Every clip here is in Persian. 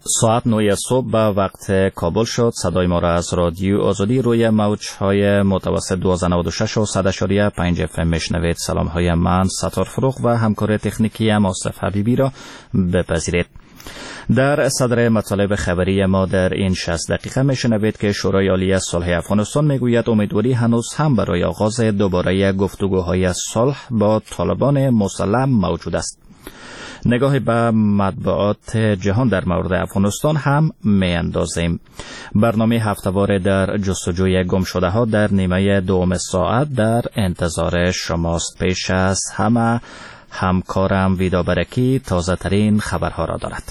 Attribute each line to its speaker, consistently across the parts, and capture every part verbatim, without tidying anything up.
Speaker 1: ساعت نه صبح به وقت کابل شد. صدای ما را از رادیو آزادی روی موج‌های متوسط دویست و نود و شش و صد اشاری پنج اف ام میشنوید. سلام‌های من ستار فروغ و همکار تکنیکی آصف حبیبی را بپذیرید. در صدر مطالب خبری ما در این شصت دقیقه میشنوید که شورای عالی صلح افغانستان میگوید امیدواری هنوز هم برای آغاز دوباره گفتگوهای صلح با طالبان مسلح موجود است. نگاهی به مطبوعات جهان در مورد افغانستان هم می اندازیم. برنامه هفته‌واره در جستجوی گم شده ها در نیمه دوم ساعت در انتظار شماست. پیش از همه همکارم ویدا برکی تازه ترین خبرها را دارد.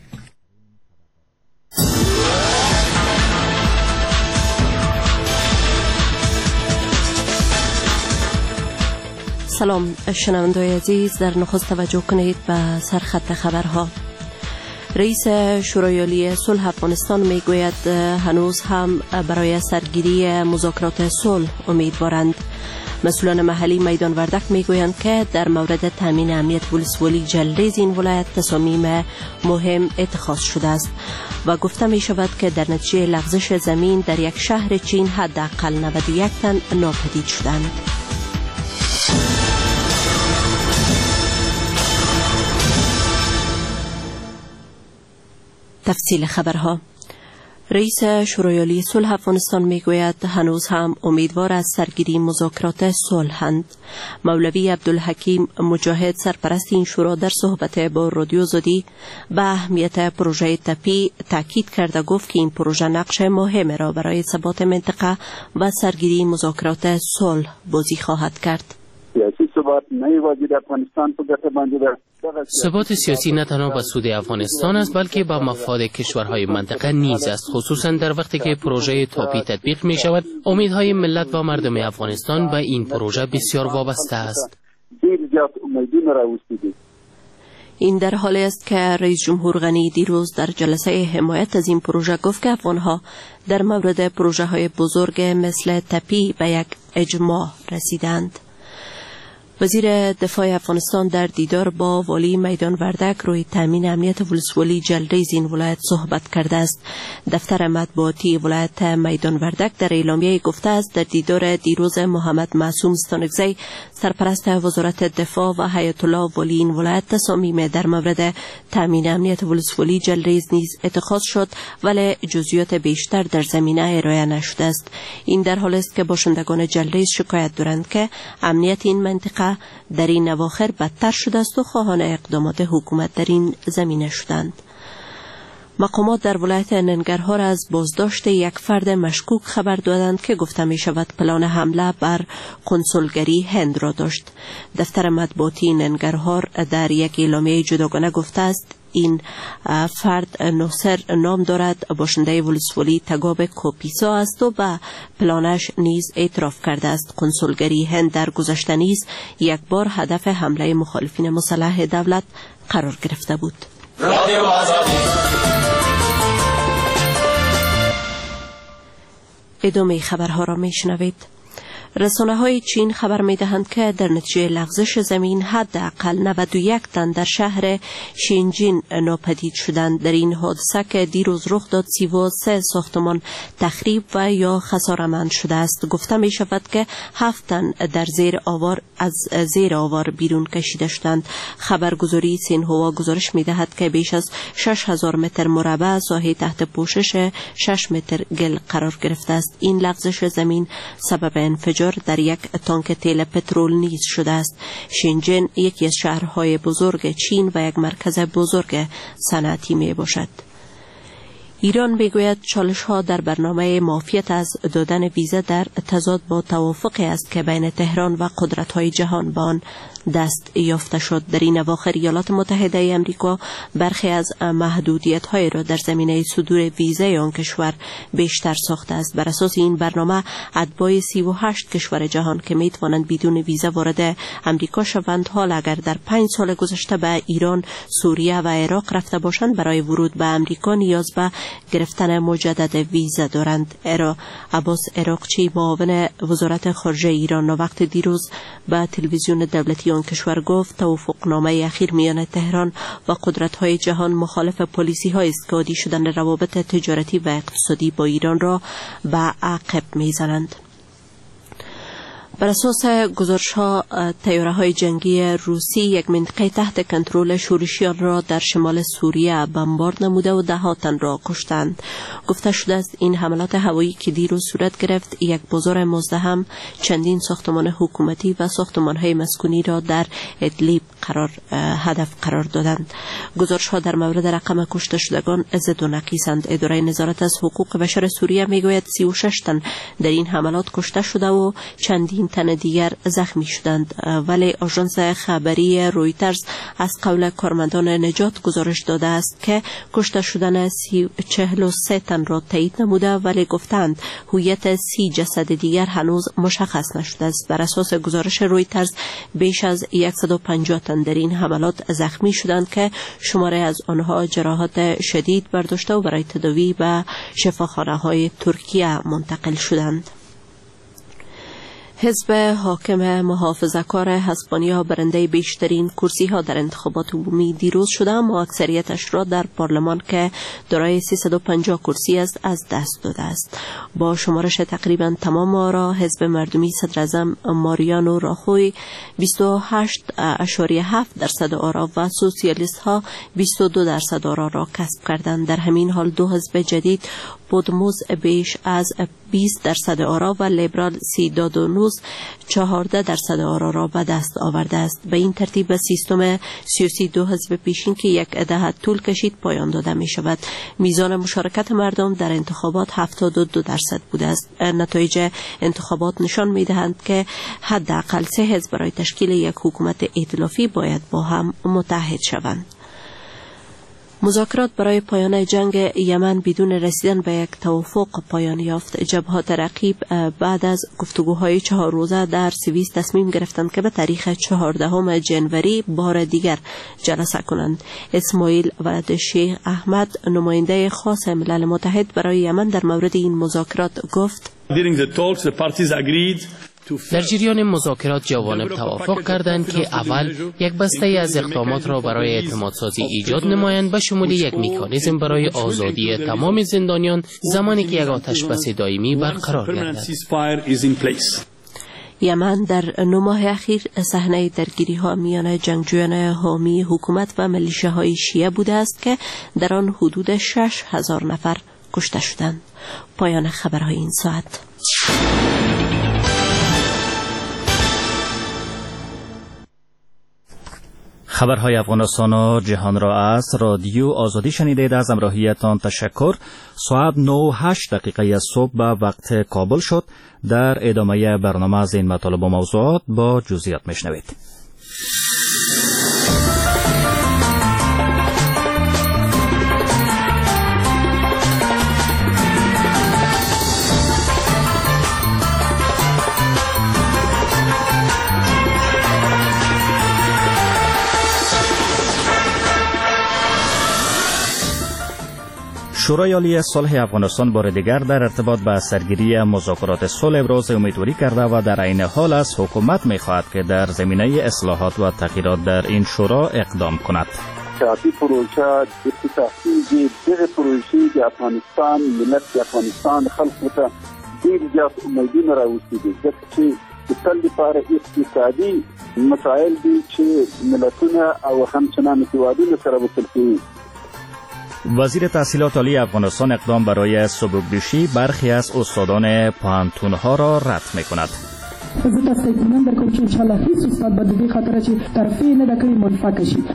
Speaker 2: سلام شنوندگان عزیز، در نخست توجه کنید به سرخط خبرها. رئیس شورای عالی صلح افغانستان میگوید هنوز هم برای سرگیری مذاکرات صلح امیدوارند. مسئولان محلی میدان وردک میگویند که در مورد تامین امنیت ولسوالی جلریز این ولایت تصامیم مهم اتخاذ شده است و گفته می شود که در نتیجه لغزش زمین در یک شهر چین حداقل نود و یک تن ناپدید شدند. تفصیل خبرها. رئیس شورای عالی صلح افغانستان میگوید هنوز هم امیدوار از سرگیری مذاکرات صلحند. مولوی عبدالحکیم مجاهد سرپرست این شورا در صحبت با رادیو آزادی به اهمیت پروژه تپی تاکید کرده گفت که این پروژه نقش مهم را برای ثبات منطقه و سرگیری مذاکرات صلح بازی خواهد کرد.
Speaker 3: سیاسی ثبات نه واجد افغانستان په ګټه باندې ده.
Speaker 4: ثبات سیاسی نه تنها به سود افغانستان است بلکه به مفاد کشورهای منطقه نیز است، خصوصا در وقتی که پروژه تاپی تطبیق می شود. امیدهای ملت و مردم افغانستان به این پروژه بسیار وابسته است.
Speaker 2: این در حالی است که رئیس جمهور غنی دیروز در جلسه حمایت از این پروژه گفت که افغانها در مورد پروژه های بزرگ مثل تپی به یک اجماع رسیدند. وزیر دفاع افغانستان در دیدار با والی میدان وردک روی تامین امنیت ولسوالی جلریز این ولایت صحبت کرده است. دفتر مطبوعاتی ولایت میدان وردک در اعلامیه گفته است در دیدار دیروز محمد معصوم ستانکزی سرپرست وزارت دفاع و حیات الله والی این ولایت تصامیم در مورد تامین امنیت ولسوالی جلریز نیز اتخاذ شد ولی جزئیات بیشتر در زمینه ارائه نشده است. این در حالی است که باشندگان جلریز شکایت دارند که امنیت این منطقه در این اواخر بدتر شده است و خواهان اقدامات حکومت در این زمینه شدند. مقامات در ولایت ننگرهار از بازداشت یک فرد مشکوک خبر دادند که گفته می شود پلان حمله بر کنسولگری هند را داشت. دفتر مطبوعاتی ننگرهار در یک اعلامیه جداگانه گفته است این فرد ناصر نام دارد، باشنده ولسوالی تگاب کوپیسا است و به پلانش نیز اعتراف کرده است. کنسولگری هند در گذشته نیز یک بار هدف حمله مخالفین مسلح دولت قرار گرفته بود. ادامه خبرها را می شنوید. رسانه های چین خبر می دهند که در نتیجه لغزش زمین حداقل نود و یک تن در شهر شینجین ناپدید شدند. در این حادثه که دیروز رخ داد سی و سه ساختمان تخریب و یا خساره‌مند شده است. گفته می شود که هفت تن در زیر آوار از زیر آوار بیرون کشیده شدند. خبرگزاری سینهوا گزارش می دهد که بیش از شش هزار متر مربع ساحه تحت پوشش شش متر گل قرار گرفته است. این لغزش زمین سبب انفجار در یک تانک تیل پترول نیز شده است. شینجین یکی از شهرهای بزرگ چین و یک مرکز بزرگ صنعتی می باشد. ایران میگوید چالش ها در برنامه معافیت از دادن ویزا در تضاد با توافقی است که بین تهران و قدرت های جهان به آن دست یافته شد. در این اواخر ایالات متحده امریکا برخی از محدودیت های را در زمینه صدور ویزای آن کشور بیشتر ساخته است. بر اساس این برنامه اتباع سی و هشت کشور جهان که می توانند بدون ویزا وارد امریکا شوند حال اگر در پنج سال گذشته به ایران، سوریه و عراق رفته باشند برای ورود به امریکا نیاز به گرفتن مجدد ویزا دارند. ارا عباس عراقچی معاون وزارت خارجه ایران وقت دیروز به تلویزیون دولتی آن کشور گفت توافقنامه اخیر میان تهران و قدرت‌های جهان مخالف پالیسی‌های است که عادی شدن روابط تجارتی و اقتصادی با ایران را به عقب می‌زنند. بر اساس گزارش‌ها طیاره‌های جنگی روسی یک منطقه تحت کنترل شورشیان را در شمال سوریه بمبارد نموده و ده ها تن را کشتند. گفته شده است این حملات هوایی که دیروز صورت گرفت یک بازار مزدحم، چندین ساختمان حکومتی و ساختمان‌های مسکونی را در ادلیب قرار هدف قرار دادند. گزارش‌ها در مورد رقم کشته شدگان ضد و نقیصند. اداره نظارت از حقوق بشر سوریه میگوید سی و شش تن در این حملات کشته شده و چندین تن دیگر زخمی شدند، ولی آژانس خبری رویترز از قول کارمندان نجات گزارش داده است که کشته شدن چهل و سه تن را تایید نموده، ولی گفتند هویت سی جسد دیگر هنوز مشخص نشده است. بر اساس گزارش رویترز بیش از صد و پنجاه تن در این حملات زخمی شدند که شماره از آنها جراحات شدید برداشته و برای تداوی به شفاخانه‌های ترکیه منتقل شدند. حزب حاکم محافظه‌کار اسپانیا برنده بیشترین کرسی ها در انتخابات عمومی دیروز شده، اما اکثریتش را در پارلمان که دارای سیصد و پنجاه کرسی است از دست داده است. با شمارش تقریبا تمام آرا، حزب مردمی صدر اعظم ماریانو راخوی بیست و هشت اشاری هفت درصد آرا و سوسیالیست ها بیست و دو درصد آرا را کسب کردند. در همین حال دو حزب جدید پودموس بیش از بیست درصد آرا و لیبرال سیدادونوس چهارده درصد آرا را به دست آورده است. به این ترتیب سیستم سیاسی دو حزب پیشین که یک دهه طول کشید پایان داده می شود. میزان مشارکت مردم در انتخابات هفتاد و دو درصد بوده است. نتایج انتخابات نشان می دهند که حداقل سه حزب برای تشکیل یک حکومت ائتلافی باید با هم متحد شوند. مذاکرات برای پایان جنگ یمن بدون رسیدن به یک توافق پایان یافت. جبهات رقیب بعد از گفتگوهای چهار روزه در سوئیس تصمیم گرفتند که به تاریخ چهاردهم ژانویه بار دیگر جلسه کنند. اسماعیل ولد شیخ احمد، نماینده خاص ملل متحد برای یمن، در مورد این مذاکرات گفت:
Speaker 4: در جریان مذاکرات جوانب توافق کردند که اول یک بسته از اقدامات را برای اعتمادسازی ایجاد نمایند، به شمول یک مکانیزم برای آزادی تمام زندانیان زمانی که یک آتشبس دائمی برقرار گردد.
Speaker 2: یمن در نه ماه اخیر صحنه درگیری ها میان جنگجویان حامی حکومت و ملیشه شیعه بوده است که در آن حدود شش هزار نفر کشته شدند. پایان خبرهای این ساعت.
Speaker 1: خبرهای افغانستان و جهان را از رادیو آزادی شنیدید. از همراهیتان تشکر. ساعت نه و هشت دقیقه صبح به وقت کابل شد. در ادامه برنامه از این مطالب و موضوعات با جزئیات میشنوید. شورای عالی صلح افغانستان بار دیگر در ارتباط به سرگیری مذاکرات صلح ابراز امیدواری کرده و در عین حال از حکومت می‌خواهد که در زمینه اصلاحات و تغییرات در این شورا اقدام کند.
Speaker 3: سیاسی پروژه د تحقیق دغه پروژې د افغانستان ملت د افغانستان خلکو ته ډېر زیات امیدونه راوستي دي، ځکه چې د تل لپاره اقتصادي مسایل دي چې ملتونه او همچنان هیوادونه سره وصل کوي.
Speaker 1: وزیر تحصیلات عالی افغانستان اقدام برای سبکدوشی برخی از استادان پوهنتون‌ها را رد می‌کند.
Speaker 5: زه تاسو ته اطمینان درکوم چې انشاءالله هیڅ استاد به د دې خاطره چې ترفیع نه ده کړې منفعه شي.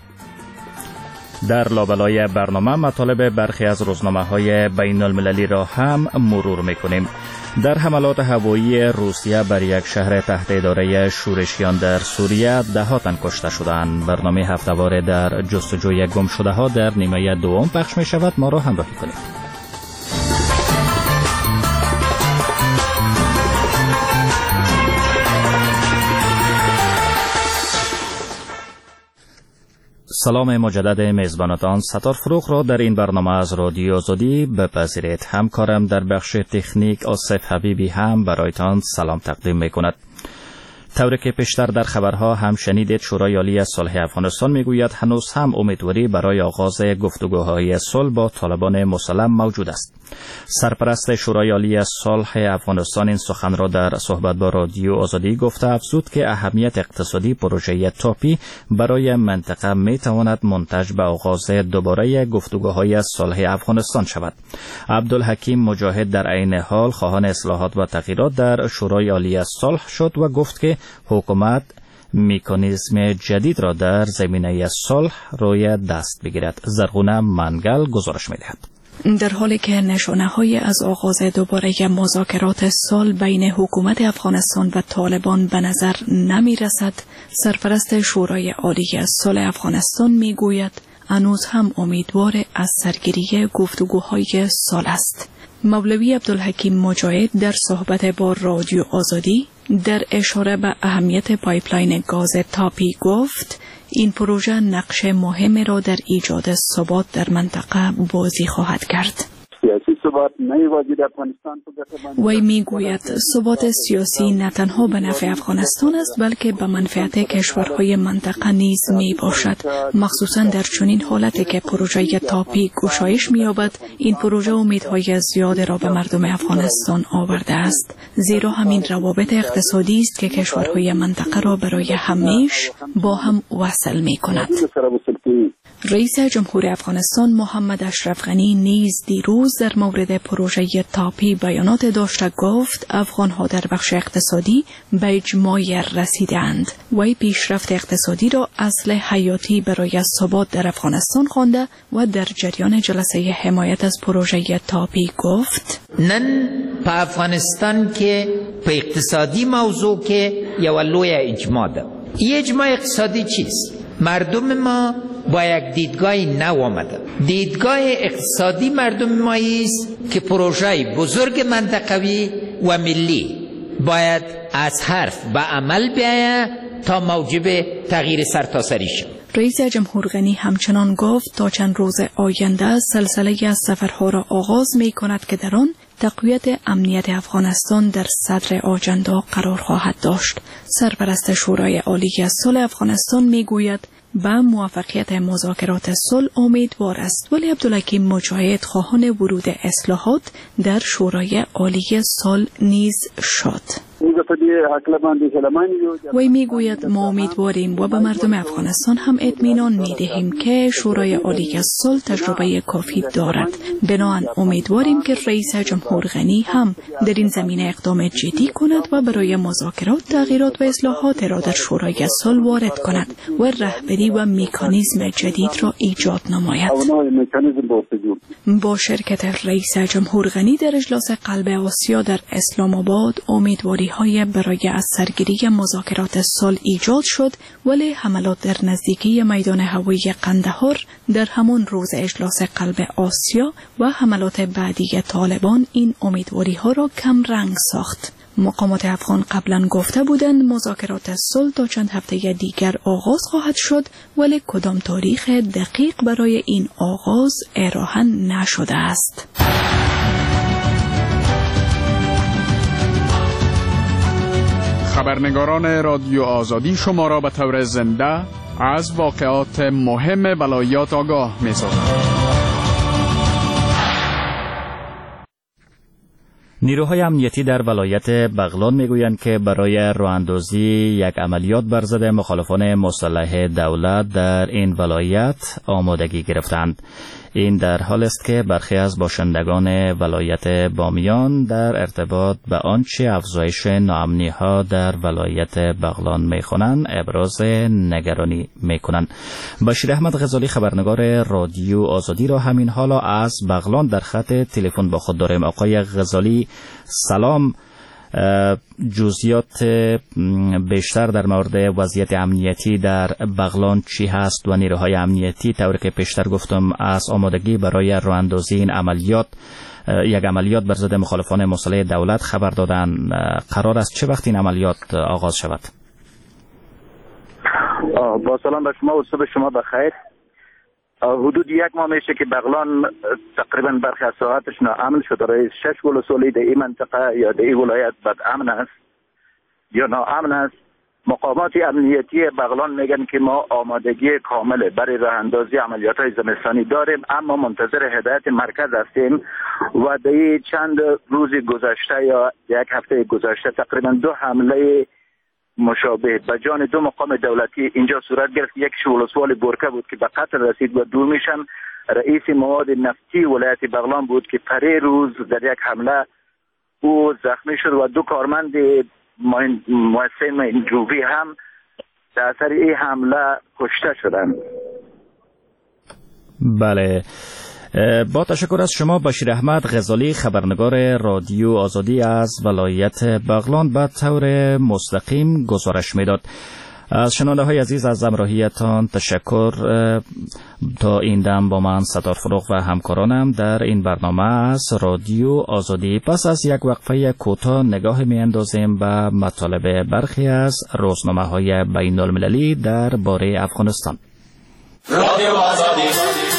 Speaker 1: در لابلای برنامه مطالب برخی از روزنامه‌های بین المللی را هم مرور می‌کنیم. در حملات هوایی روسیه بر یک شهر تحت اداره شورشیان در سوریه ده ها تن کشته شدند. برنامه هفته‌واره در جستجوی گمشده‌ها در نیمه دوم پخش می‌شود. ما را همراهی کنید. سلام مجدد میزبانتان ستار فروغ را در این برنامه از رادیو آزادی بپذیرید. همکارم در بخش تکنیک آصف حبیبی هم برایتان سلام تقدیم میکند. طوری که پیشتر در خبرها هم شنیدید، شورای عالی صلح افغانستان میگوید هنوز هم امیدواری برای آغاز گفتگوهای صلح با طالبان مسلم موجود است. سرپرست شورای عالی صلح افغانستان این سخن را در صحبت با رادیو آزادی گفته افزود که اهمیت اقتصادی پروژه تاپی برای منطقه میتواند منتج به آغاز دوباره گفتگوهای صلح افغانستان شود. عبدالحکیم مجاهد در عین حال خواهان اصلاحات و تغییرات در شورای عالی صلح شد و گفت که حکومت مکانیزم جدید را در زمینه صلح روی دست بگیرد. زرغونه منگل گزارش می‌دهد.
Speaker 6: در حالی که نشانه‌های از آغاز دوباره مذاکرات صلح بین حکومت افغانستان و طالبان به نظر نمی‌رسد، سرپرست شورای عالی صلح افغانستان می‌گوید هنوز هم امیدوار از سرگیری گفتگوهای صلح است. مولوی عبدالحکیم مجاهد در صحبت با رادیو آزادی در اشاره به اهمیت پایپلاین گاز تاپی گفت این پروژه نقش مهمی را در ایجاد ثبات در منطقه بازی خواهد کرد. وی میگوید ثبات سیاسی نه تنها به نفع افغانستان است بلکه به منفعت کشورهای منطقه نیز می باشد، مخصوصا در چنین حالتی که پروژه تاپی گشایش می‌یابد. این پروژه امیدهای زیاد را به مردم افغانستان آورده است، زیرا همین روابط اقتصادی است که کشورهای منطقه را برای همیشه با هم وصل می‌کند. رئیس جمهور افغانستان محمد اشرف غنی نیز دیروز در مورد پروژه تاپی بیانات داشته گفت افغان‌ها در بخش اقتصادی به اجماع رسیدند. وی پیشرفت اقتصادی را اصل حیاتی برای ثبات در افغانستان خوانده و در جریان جلسه حمایت از پروژه تاپی گفت
Speaker 7: نن په افغانستان کې په اقتصادي موضوع کې یو لوی اجماع ده. اجماع اقتصادی چیست؟ مردم ما با یک دیدگاه نو آمده. دیدگاه اقتصادی مردم ما است که پروژه بزرگ منطقوی و ملی باید از حرف به عمل بیاید تا موجب تغییر سرتاسری شود.
Speaker 6: رئیس جمهور غنی همچنان گفت تا چند روز آینده سلسله از سفرها را آغاز می کند که در آن تقویت امنیت افغانستان در صدر آجندا قرار خواهد داشت. سرپرست شورای عالی صلح افغانستان می گوید به موفقیت مذاکرات صلح امیدوار است، ولی عبدالحکیم مجاهد خواهان ورود اصلاحات در شورای عالی صلح نیز شد. وی میگوید ما امیدواریم و به مردم افغانستان هم اطمینان میدهیم که شورای عالی صلح تجربه کافی دارد. بنابراین امیدواریم که رئیس جمهور غنی هم در این زمینه اقدام جدی کند و برای مذاکرات تغییرات و اصلاحات را در شورای صلح وارد کند و رهبری و مکانیزم جدید را ایجاد نماید. با شرکت رئیس جمهور غنی در اجلاس قلب آسیا در اسلام آباد امیدواری های برای از سرگیری مذاکرات صلح ایجاد شد، ولی حملات در نزدیکی میدان هوایی قندهار در همان روز اجلاس قلب آسیا و حملات بعدی طالبان این امیدواری ها را کم رنگ ساخت. مقامات افغان قبلا گفته بودند مذاکرات صلح تا چند هفته دیگر آغاز خواهد شد، ولی کدام تاریخ دقیق برای این آغاز ارائه نشده است.
Speaker 8: خبرنگاران رادیو آزادی شما را به طور زنده از واقعات مهم ولایات آگاه می‌سازند.
Speaker 1: نیروهای امنیتی در ولایت بغلان میگویند که برای راه‌اندازی یک عملیات بر ضد مخالفان مسلح دولت در این ولایت آمادگی گرفتند. این در حال است که برخی از باشندگان ولایت بامیان در ارتباط به آنچه افزایش ناامنی‌ها در ولایت بغلان می‌خوانند ابراز نگرانی می‌کنند. بشیر احمد غزالی خبرنگار رادیو آزادی را همین حالا از بغلان در خط تلفن با خود داریم. آقای غزالی سلام، جزئیات بیشتر در مورد وضعیت امنیتی در بغلان چی هست و نیروهای امنیتی طوری که پیشتر گفتم از آمادگی برای راه‌اندازی این عملیات یک عملیات بر ضد مخالفان مسلح دولت خبر دادن. قرار است چه وقت این عملیات آغاز شود؟
Speaker 3: با سلام به شما و صبح شما بخیر. حدود یک ماه میشه که بغلان تقریبا برخی از ساعتش ناامن شده. رئیس شش ولسوالی در این منطقه یا در این ولایت بد امن است یا ناامن است مقامات امنیتی بغلان میگن که ما آمادگی کامل برای راه اندازی عملیات‌های زمستانی داریم، اما منتظر هدایت مرکز هستیم و در چند روز گذشته یا یک هفته گذشته تقریبا دو حمله مشابه به جان دو مقام دولتی اینجا صورت گرفت. یک ولسوال بورکه بود که به قتل رسید و دومیشم رئیس مواد نفتی ولایت بغلان بود که پری روز در یک حمله او زخمی شد و دو کارمند مؤسسه ماینجوی هم در اثر این حمله کشته شدند.
Speaker 1: بله، با تشکر از شما بشیر احمد غزالی، خبرنگار رادیو آزادی از ولایت بغلان به طور مستقیم گزارش میداد. از شنونده های عزیز از همراهیتان تشکر. تا این دم با من ستار فروغ و همکارانم در این برنامه از رادیو آزادی. پس از یک وقفه کوتاه نگاه می اندازیم به مطالب برخی از روزنامه های بین المللی در باره افغانستان. رادیو آزادی.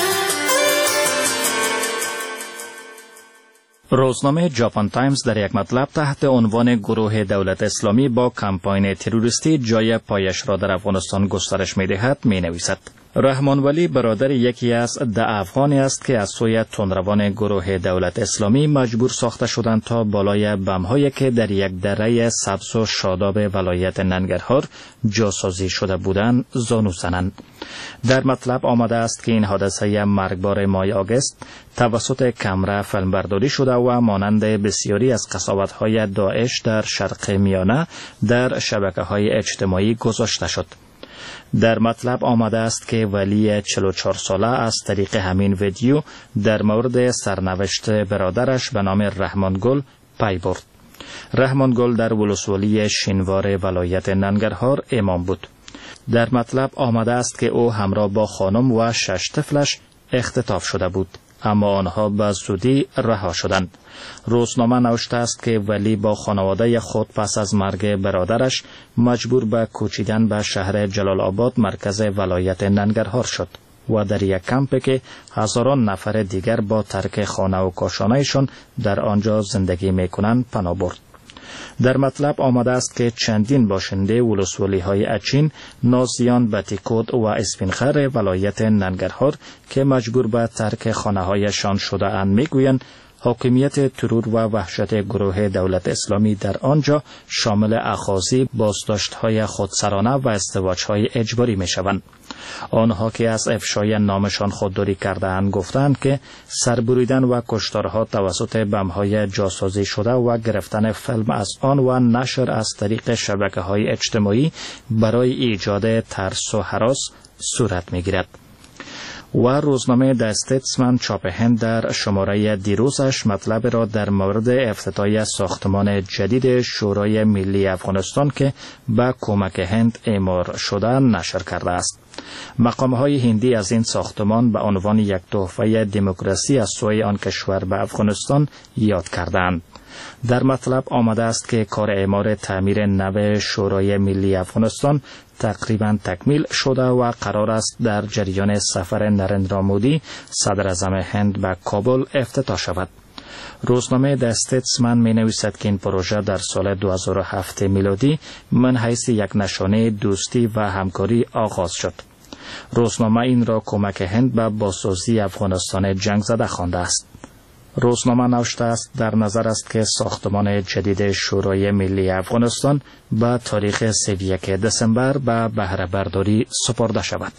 Speaker 1: روزنامه ژاپن تایمز در یک مطلب تحت عنوان گروه دولت اسلامی با کمپاین تروریستی جای پایش را در افغانستان گسترش می‌دهد می‌نویسد: رحمان ولی برادر یکی از ده افغانی است که از سوی تندروان گروه دولت اسلامی مجبور ساخته شدند تا بالای بم‌هایی که در یک دره سبز و شاداب ولایت ننگرهار جاسازی شده بودند زانو زنند. در مطلب آمده است که این حادثه مرگبار ماه آگوست توسط کمره فیلمبرداری شده و مانند بسیاری از قساوت‌های داعش در شرق میانه در شبکه‌های اجتماعی گذاشته شد. در مطلب آمده است که ولی چهل و چهار ساله از طریق همین ویدیو در مورد سرنوشت برادرش به نام رحمان گل پی برد. رحمان گل در ولسوالی شینوار ولایت ننگرهار امام بود. در مطلب آمده است که او همراه با خانم و شش طفلش اختطاف شده بود، اما آنها به زودی رها شدند. روزنامه نوشته است که ولی با خانواده خود پس از مرگ برادرش مجبور به کوچیدن به شهر جلال آباد مرکز ولایت ننگرهار شد و در یک کمپی که هزاران نفر دیگر با ترک خانه و کاشانه‌شان در آنجا زندگی می‌کنند پناه برد. در مطلب آمده است که چندین باشنده ولسوالی های اچین، نازیان، بتیکود و اسپینخر ولایت ننگرهار که مجبور به ترک خانه هایشان شده اند میگویند حاکمیت ترور و وحشت گروه دولت اسلامی در آنجا شامل اخاذی، بازداشت‌های خودسرانه و ازدواج‌های اجباری می‌شوند. آنها که از افشای نامشان خودداری کرده‌اند گفتند که سربریدن و کشتارها توسط بم‌های جاسازی شده و گرفتن فیلم از آن و نشر از طریق شبکه‌های اجتماعی برای ایجاد ترس و هراس صورت می‌گیرد. و روزنامه د استیتسمن چاپ هند در شماره دیروزش مطلب را در مورد افتتاح ساختمان جدید شورای ملی افغانستان که به کمک هند اعمار شده نشر کرده است. مقام‌های هندی از این ساختمان به عنوان یک تحفه دموکراسی از سوی آن کشور به افغانستان یاد کردند. در مطلب آمده است که کار اعمار تعمیر نو شورای ملی افغانستان تقریبا تکمیل شده و قرار است در جریان سفر نرندرا مودی صدر اعظم هند به کابل افتتاح شود. روزنامه د استیتسمن می نویسد که این پروژه در سال دو هزار و هفت میلادی من حیث یک نشانه دوستی و همکاری آغاز شد. روزنامه این را کمک هند به بازسازی افغانستان جنگ زده خوانده است. روزنامه نوشته است در نظر است که ساختمان جدید شورای ملی افغانستان به تاریخ سی و یک دسامبر به بهره برداری سپرده شود.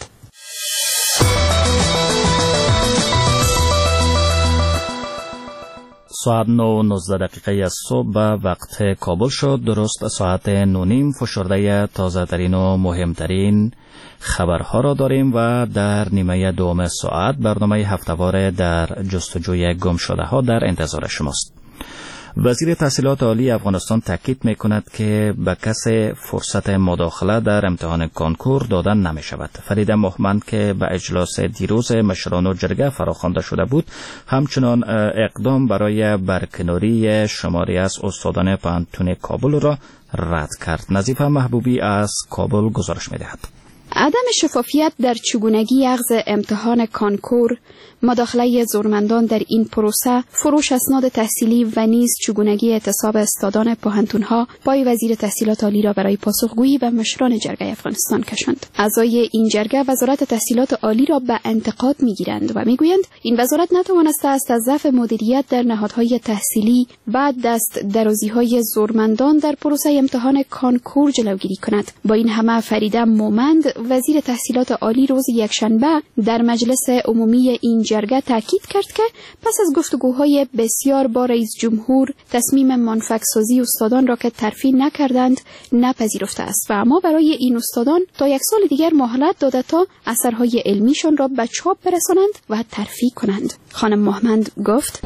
Speaker 1: ساعت نه نوزده دقیقه از صبح به وقت کابل شد. درست ساعت نه نیم فشرده تازه ترین و مهمترین خبرها را داریم و در نیمه دوم ساعت برنامه هفته‌وار در جستجوی گم شده ها در انتظار شماست. وزیر تحصیلات عالی افغانستان تاکید می‌کند که به کسی فرصت مداخله در امتحان کنکور دادن نمی شود. فرید مهمند که به اجلاس دیروز مشران و جرگه فراخوانده شده بود، همچنان اقدام برای برکناری شماری از استادان پانتون کابل را رد کرد. نظیفه محبوبی از کابل گزارش می‌دهد.
Speaker 9: عدم شفافیت در چگونگی اخذ امتحان کانکور، مداخله زورمندان در این پروسه، فروش اسناد تحصیلی و نیز چگونگی اعتصاب استادان پوهنتون‌ها پای وزیر تحصیلات عالی را برای پاسخگویی به مشران جرگه افغانستان کشاند. اعضای این جرگه وزارت تحصیلات عالی را به انتقاد می‌گیرند و می‌گویند این وزارت نتوانسته است از ضعف مدیریت در نهادهای تحصیلی و دست درازی‌های زورمندان در پروسه امتحان کانکور جلوگیری کند. با این همه فریده مومند وزیر تحصیلات عالی روز یکشنبه در مجلس عمومی این جرگه تاکید کرد که پس از گفتگوهای بسیار با رئیس جمهور تصمیم منفعت‌سازی استادان را که ترفیع نکردند نپذیرفته است و اما برای این استادان تا یک سال دیگر مهلت داده تا اثرهای علمیشان را به چاپ برسانند و ترفیع کنند. خانم محمد گفت: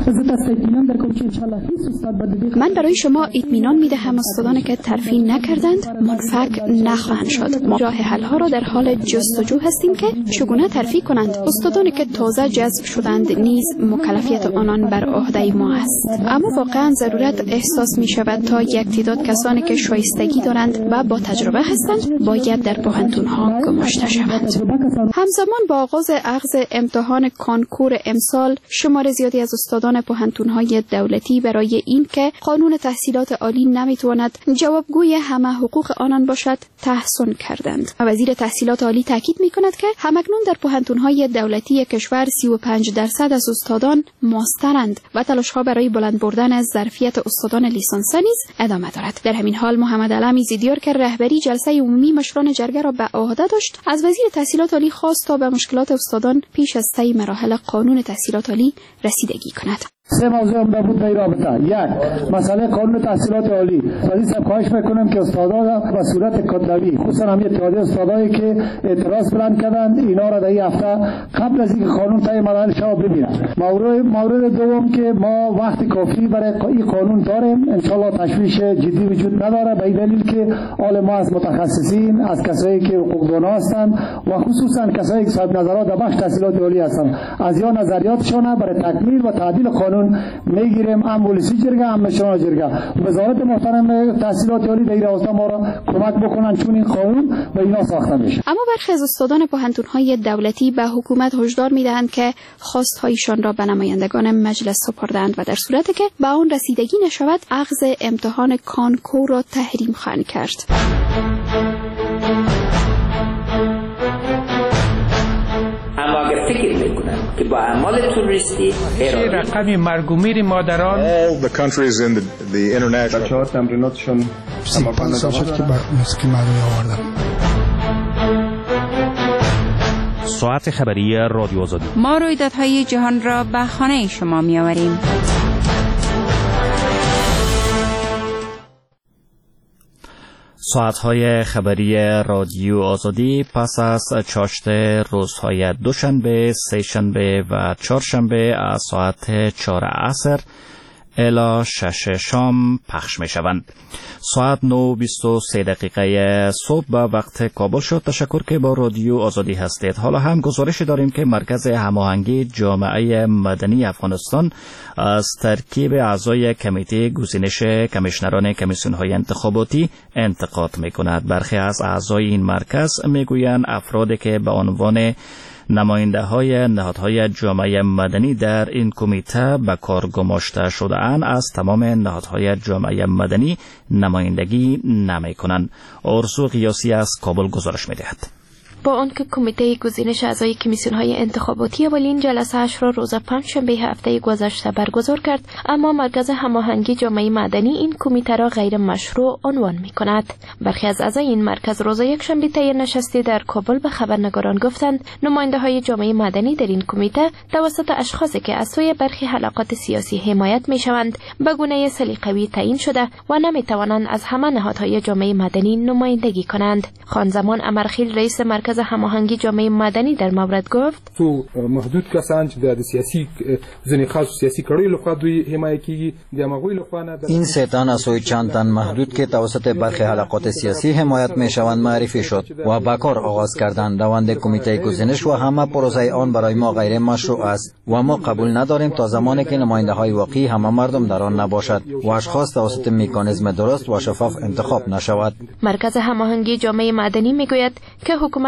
Speaker 9: من برای شما اطمینان می‌دهم استادانی که ترفیع نکردند منفعت نخواهند شد. ما راه حل‌ها را در حال جستجو هستیم که چگونه ترفیع کنند. استادانی که تازه جذب شدند نیز مکلفیت آنان بر عهده ما است، اما واقعا ضرورت احساس می شود تا یک تعداد کسانی که شایستگی دارند و با تجربه هستند باید در پوهنتون‌ها گماشته شوند. همزمان با آغاز اخذ امتحان کانکور امسال، شمار زیادی از استادان پوهنتون‌های دولتی برای اینکه قانون تحصیلات عالی نمیتواند جوابگوی همه حقوق آنان باشد تحسن کردند. وزیر تحصیلات عالی تاکید می‌کند که همکنون در پوهنتون‌های دولتی کشور سی و پنج درصد از استادان ماسترند و تلاش‌ها برای بلند بردن از ظرفیت استادان لیسانس نیز ادامه دارد. در همین حال محمد علمی زیدیار که رهبری جلسه عمومی مشران جرگه را به عهده داشت، از وزیر تحصیلات عالی خواست تا به مشکلات استادان پیش از طی مراحل قانون تحصیلات عالی رسیدگی کند.
Speaker 10: سه موضوع هم بود در رابطه. یک، مسئله قانون تحصیلات عالی. ولی سب خواهش میکنم که استادا به صورت کتبی، خصوصا هم اتحادیه استادایی که اعتراض بلند کردند، اینا را در این هفته قبل از اینکه قانون طی مراحل شود ببینن. مورد مورد دوم که ما وقت کافی برای این قانون داریم، ان شاء الله تشویش جدی وجود نداره، به این دلیل که حال ما از متخصصین، از کسایی که حقوق‌دانا هستند و خصوصا کسایی که صاحب نظرات در بخش تحصیلات عالی هستند، از یا نظریاتشان برای تکمیل و تعدیل قانون میگیریم. ام پلیسی جرگه ام مشران جرگه وزارت محترم تحصیلات عالی در این راستا ما را کمک بکنن چون این قانون به اینا ساخته میشه.
Speaker 9: اما برخی از استادان پوهنتون‌های دولتی به حکومت هشدار میدهند که خواست‌هایشان را به نمایندگان مجلس سپردند و در صورتی که به آن رسیدگی نشود اخذ امتحان کانکور را تحریم خواهند کرد.
Speaker 7: اما اگر فکر میکنن که با اعمال توریستی
Speaker 11: رقم مرگ و میر مادران
Speaker 12: all the countries in the, the international
Speaker 13: بچه‌ها تمریناتشون
Speaker 14: پنج سال شد که بر موسیقی معلومی آوردم.
Speaker 1: ساعت خبری رادیو آزادی.
Speaker 15: ما رویدادهای جهان را به خانه شما می آوریم.
Speaker 1: ساعتهای خبری رادیو آزادی پس از چاشت روزهای دوشنبه، سه‌شنبه و چهارشنبه از ساعت چهار عصر الی شش شام پخش می شوند. ساعت نه و بیست و سه دقیقه صبح به وقت کابل شد. تشکر که با رادیو آزادی هستید. حالا هم گزارش داریم که مرکز هماهنگی جامعه مدنی افغانستان از ترکیب اعضای کمیته گزینش کمیشنران کمیسیون‌های انتخاباتی انتقاد می کند. برخی از اعضای این مرکز می گویند افرادی که به عنوان نماینده های نهادهای جامعه مدنی در این کمیته به کار گماشته شده اند از تمام نهادهای جامعه مدنی نمایندگی نمی کنند. ارزو قیاسی از کابل گزارش می دهد.
Speaker 16: با آنکه کمیته گزینش اعضای کمیسیون‌های انتخاباتی اولین جلسه اش را روز پنجشنبه هفته گذشته برگزار کرد، اما مرکز هماهنگی جامعه مدنی این کمیته را غیر مشروع عنوان می‌کند. برخی از اعضای این مرکز روز یکشنبه طی نشستی در کابل به خبرنگاران گفتند نماینده‌های جامعه مدنی در این کمیته توسط اشخاصی که از سوی برخی حلقات سیاسی حمایت می‌شوند به گونه سلیقه‌ای تعیین شده و نمی‌توانند از همه نهادهای جامعه مدنی نمایندگی کنند. خانزمان امرخیل رئیس مرکز هماهنگی جامعه مدنی در مورد گفت
Speaker 17: تو محدود کسان چې د سیاسي ځینې خاص سیاسي کړیو لخوا دوی حمایت کیږي د هغوی لخوا نه
Speaker 18: این سه تن از سوی چند تن محدود که توسط برخی حلقات سیاسی حمایت میشوند معرفی شد و به کار آغاز کردند. روند کمیته گزینش و همه پروسه آن برای ما غیر مشروع است و ما قبول نداریم تا زمانی که نماینده های واقعی همه مردم در آن نباشد و اشخاص توسط مکانیزم درست و شفاف انتخاب نشود.
Speaker 16: مرکز هماهنگی جامعه مدنی میگوید که حکومت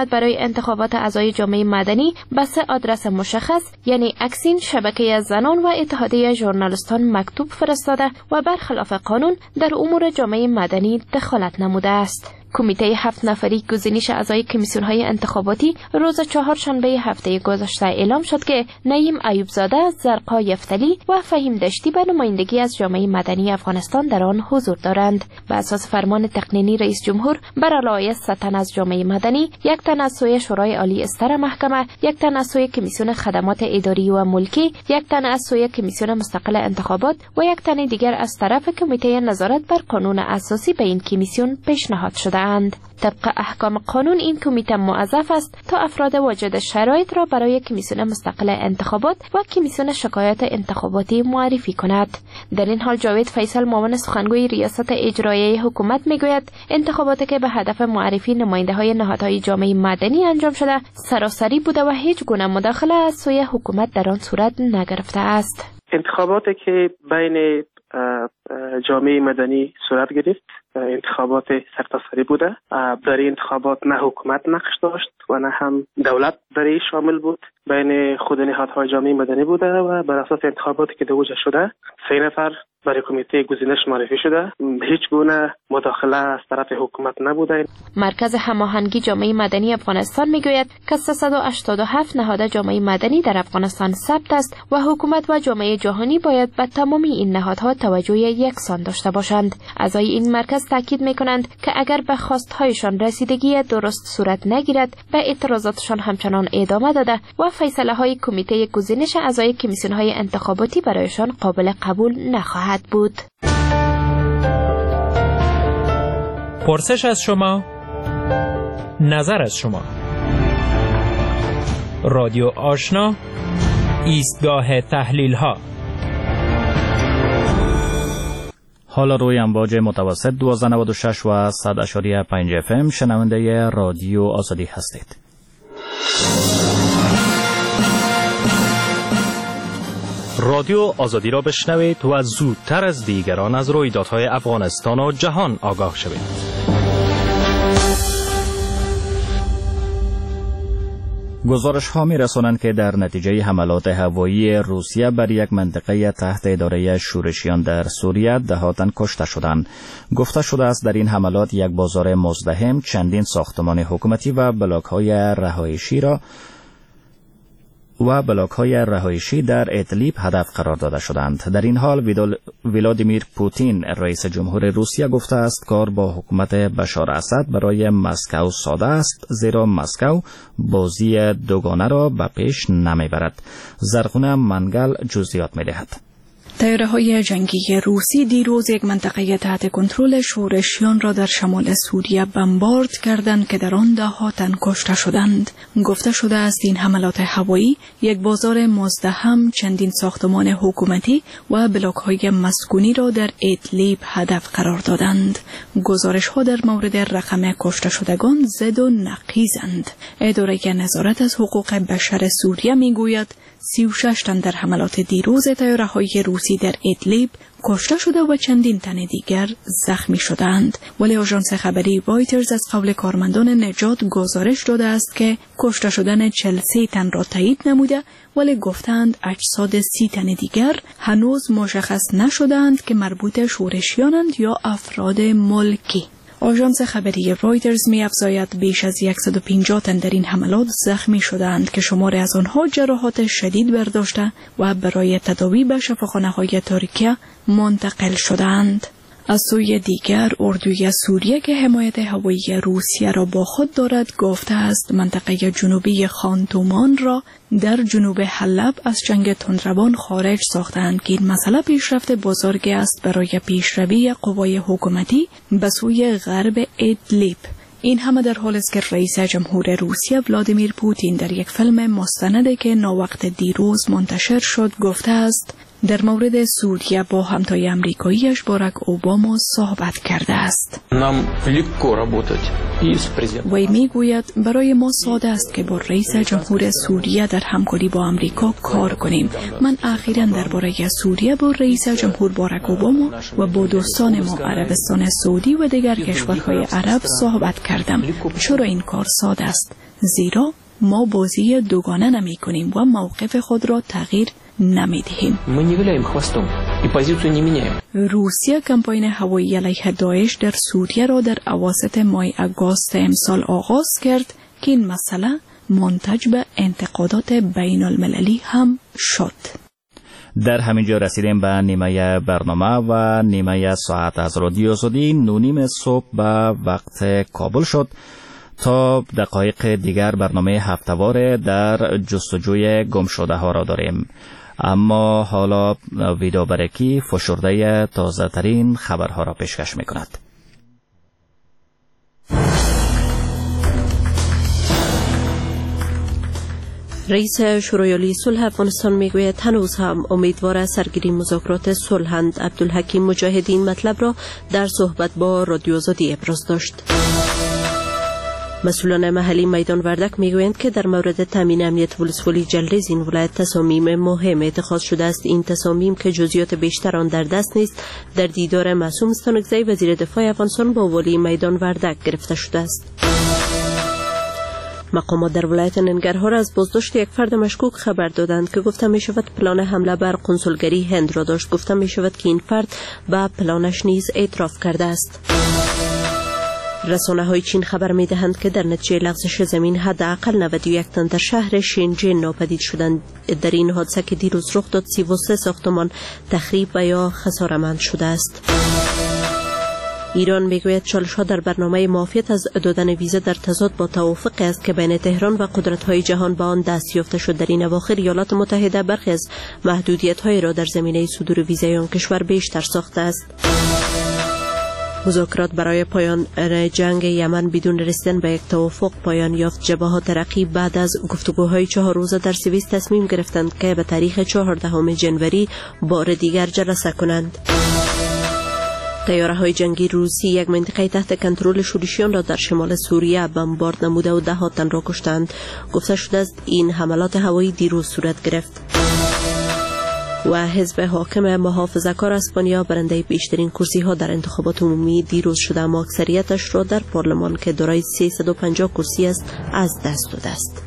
Speaker 16: برای انتخابات اعضای جامعه مدنی به سه آدرس مشخص یعنی اکسین، شبکه زنان و اتحادیه ژورنالیستان مکتوب فرستاده و برخلاف قانون در امور جامعه مدنی دخالت نموده است. کمیته هفت نفری گزینش اعضای کمیسیون‌های انتخاباتی روز چهارشنبه هفته گذشته اعلام شد که نعیم ایوبزاده، زرقا یفتلی و فهیم دشتی به نمایندگی از جامعه مدنی افغانستان در آن حضور دارند. بر اساس فرمان تقنینی رئیس جمهور بر علاوه سه تن از جامعه مدنی، یک تن از سوی شورای عالی استر محکمه، یک تن از سوی کمیسیون خدمات اداری و ملکی، یک تن از سوی کمیسیون مستقل انتخابات و یک تن دیگر از طرف کمیته نظارت بر قانون اساسی به این کمیسیون پیشنهاد شده اند. طبق احکام قانون این کمیته موظف است تا افراد واجد شرایط را برای کمیسیون مستقل انتخابات و کمیسیون شکایات انتخاباتی معرفی کند. در این حال جاوید فیصل معاون سخنگوی ریاست اجرایی حکومت میگوید انتخاباتی که به هدف معرفی نماینده های نهادهای جامعه مدنی انجام شده سراسری بوده و هیچ گونه مداخله از سوی حکومت در آن صورت نگرفته است.
Speaker 13: انتخاباتی که بین جامعه مدنی صورت گرفت انتخابات سرتاسری بوده. در این انتخابات نه حکومت نقش داشت و نه هم دولت در این شامل بود، بین خود نهادهای جامعه مدنی بوده و بر اساس انتخاباتی که دوجه شده سه نفر برای کمیته گزینش معرفی شده. هیچ گونه مداخله از طرف حکومت نبوده.
Speaker 16: مرکز هماهنگی جامعه مدنی افغانستان میگوید که سیصد و هشتاد و هفت نهاد جامعه مدنی در افغانستان ثبت است و حکومت و جامعه جهانی باید به تمامی این نهادها توجه یکسان داشته باشند. اعضای این مرکز تاکید میکنند که اگر به خواستهایشان رسیدگی درست صورت نگیرد به اعتراضاتشان همچنان ادامه داده و فیصله های کمیته گزینش اعضای کمیسیون های انتخاباتی برایشان قابل قبول نخواهد بود.
Speaker 19: پرسش از شما، نظر از شما. رادیو آشنا، ایستگاه تحلیل ها.
Speaker 1: حالا روی امواج متوسط دویست و نود و شش و صد و پنج اف ام شنونده رادیو آزادی هستید.
Speaker 20: رادیو آزادی را بشنوید و زودتر از دیگران از رویدادهای افغانستان و جهان آگاه شوید.
Speaker 1: گزارش ها می رسانند که در نتیجه حملات هوایی روسیه بر یک منطقه تحت اداره شورشیان در سوریه دهاتن کشته شدند. گفته شده است در این حملات یک بازار مزدحم، چندین ساختمان حکومتی و بلاک های رهایشی را و بلاک های رهایشی در ادلیب هدف قرار داده شدند. در این حال ولادیمیر پوتین رئیس جمهور روسیه گفته است کار با حکومت بشار اسد برای مسکو ساده است، زیرا مسکو بازی دوگانه را به پیش نمیبرد. زرغونه منگل جزئیات می‌دهد.
Speaker 6: طیاره‌های جنگی روسی دیروز یک منطقه تحت کنترل شورشیان را در شمال سوریه بمبارد کردند که در آن ده تن کشته شدند. گفته شده است این حملات هوایی یک بازار مزدحم، چندین ساختمان حکومتی و بلاک‌های مسکونی را در ادلیب هدف قرار دادند. گزارش‌ها در مورد رقم کشته شدگان زد و نقیزند. اداره نظارت از حقوق بشر سوریه میگوید سی و شش تن در حملات دیروز طیاره‌های روسی در ادلیب کشته شده و چندین تن دیگر زخمی شدند. ولی آژانس خبری رایترز از قول کارمندان نجات گزارش داده است که کشته شدن چهل و سه تن را تایید نموده، ولی گفتند اجساد سی تن دیگر هنوز مشخص نشدند که مربوط شورشیانند یا افراد ملکی. آژانس خبری رایترز می افزاید بیش از صد و پنجاه تن در این حملات زخمی شدند که شماری از آنها جراحات شدید برداشته و برای تداوی به شفاخانه‌های ترکیه منتقل شدند. از سوی دیگر اردوی سوریه که حمایت هوایی روسیه را با خود دارد گفته است منطقه جنوبی خانتومان را در جنوب حلب از جنگ تندروان خارج ساختند که این مسئله پیشرفت بزرگی است برای پیشروی قوای حکومتی به سوی غرب ادلیب. این همه در حالی است که رئیس جمهور روسیه ولادیمیر پوتین در یک فیلم مستندی که ناوقت دیروز منتشر شد گفته است در مورد سوریه با همتای امریکاییش باراک اوباما صحبت کرده است. وی میگوید برای ما ساده است که با رئیس جمهور سوریه در همکاری با امریکا کار کنیم. من اخیراً درباره سوریه با رئیس جمهور باراک اوباما و با دوستان ما عربستان سعودی و دیگر کشورهای عرب صحبت کردم. چرا این کار ساده است؟ زیرا ما بازی دوگانه نمی کنیم و موقف خود را تغییر نمی دهیم. روسیه کمپاین هوایی علیه داعش در سوریه را در اواسط ماه آگوست امسال آغاز کرد که این مسئله منتج به انتقادات بین المللی هم شد.
Speaker 1: در همینجا رسیدیم به نیمه برنامه و نیمه ساعت از رادیو آزادی. نونیم صبح به وقت کابل شد. تا دقایق دیگر برنامه هفته‌وار در جستجوی گمشده ها را داریم. اما حالا ویدو برکی فشرده تازه ترین خبرها را پیشکش می کند.
Speaker 2: رئیس شورای عالی صلح افغانستان میگوید هنوز هم امیدوار سرگیری مذاکرات صلحند. عبدالحکیم مجاهدی این مطلب را در صحبت با رادیو آزادی ابراز داشت. مسئولان محلی میدان وردک میگویند که در مورد تامین امنیت ولسوالی جلریز این ولایت تصامیم مهم اتخاذ شده است. این تصامیم که جزئیات بیشتر آن در دست نیست در دیدار معصوم استانکزی وزیر دفاع افغانستان با والی میدان وردک گرفته شده است. مقامات در ولایت ننگرهار از بازداشت یک فرد مشکوک خبر دادند که گفته می شود پلان حمله بر کنسولگری هند را داشت. گفته می شود که این فرد به پلانش نیز اعتراف کرده است. رسانه های چین خبر می دهند که در نتیجه لغزش زمین حداقل نود و یک تن در شهر شنجن ناپدید شدند. در این حادثه که دیروز رخ داد سی و سه ساختمان تخریب و یا خساره‌مند شده است. ایران میگوید چالش‌ها در برنامه معافیت از دادن ویزا در تضاد با توافق است که بین تهران و قدرت‌های جهان به آن دست یافته شد. در این اواخر ایالات متحده برخی از محدودیت‌های را در زمینه صدور ویزای آن کشور بیشتر ساخته است. مذاکرات برای پایان جنگ یمن بدون رسیدن به یک توافق پایان یافت. جبهات رقیب بعد از گفتگوهای چهار روزه در سوئیس تصمیم گرفتند که به تاریخ چهاردهم ژانویه بار دیگر جلسه کنند. طیاره‌های جنگی روسی یک منطقه تحت کنترل شورشیان را در شمال سوریه بمبارد نموده و ده ها تن را کشتند. گفته شده است این حملات هوایی دیروز صورت گرفت. و حزب حاکم محافظه‌کار اسپانیا برنده بیشترین کرسی ها در انتخابات عمومی دیروز شده، اما اکثریتش را در پارلمان که دارای سیصد و پنجاه کرسی است از دست داده است.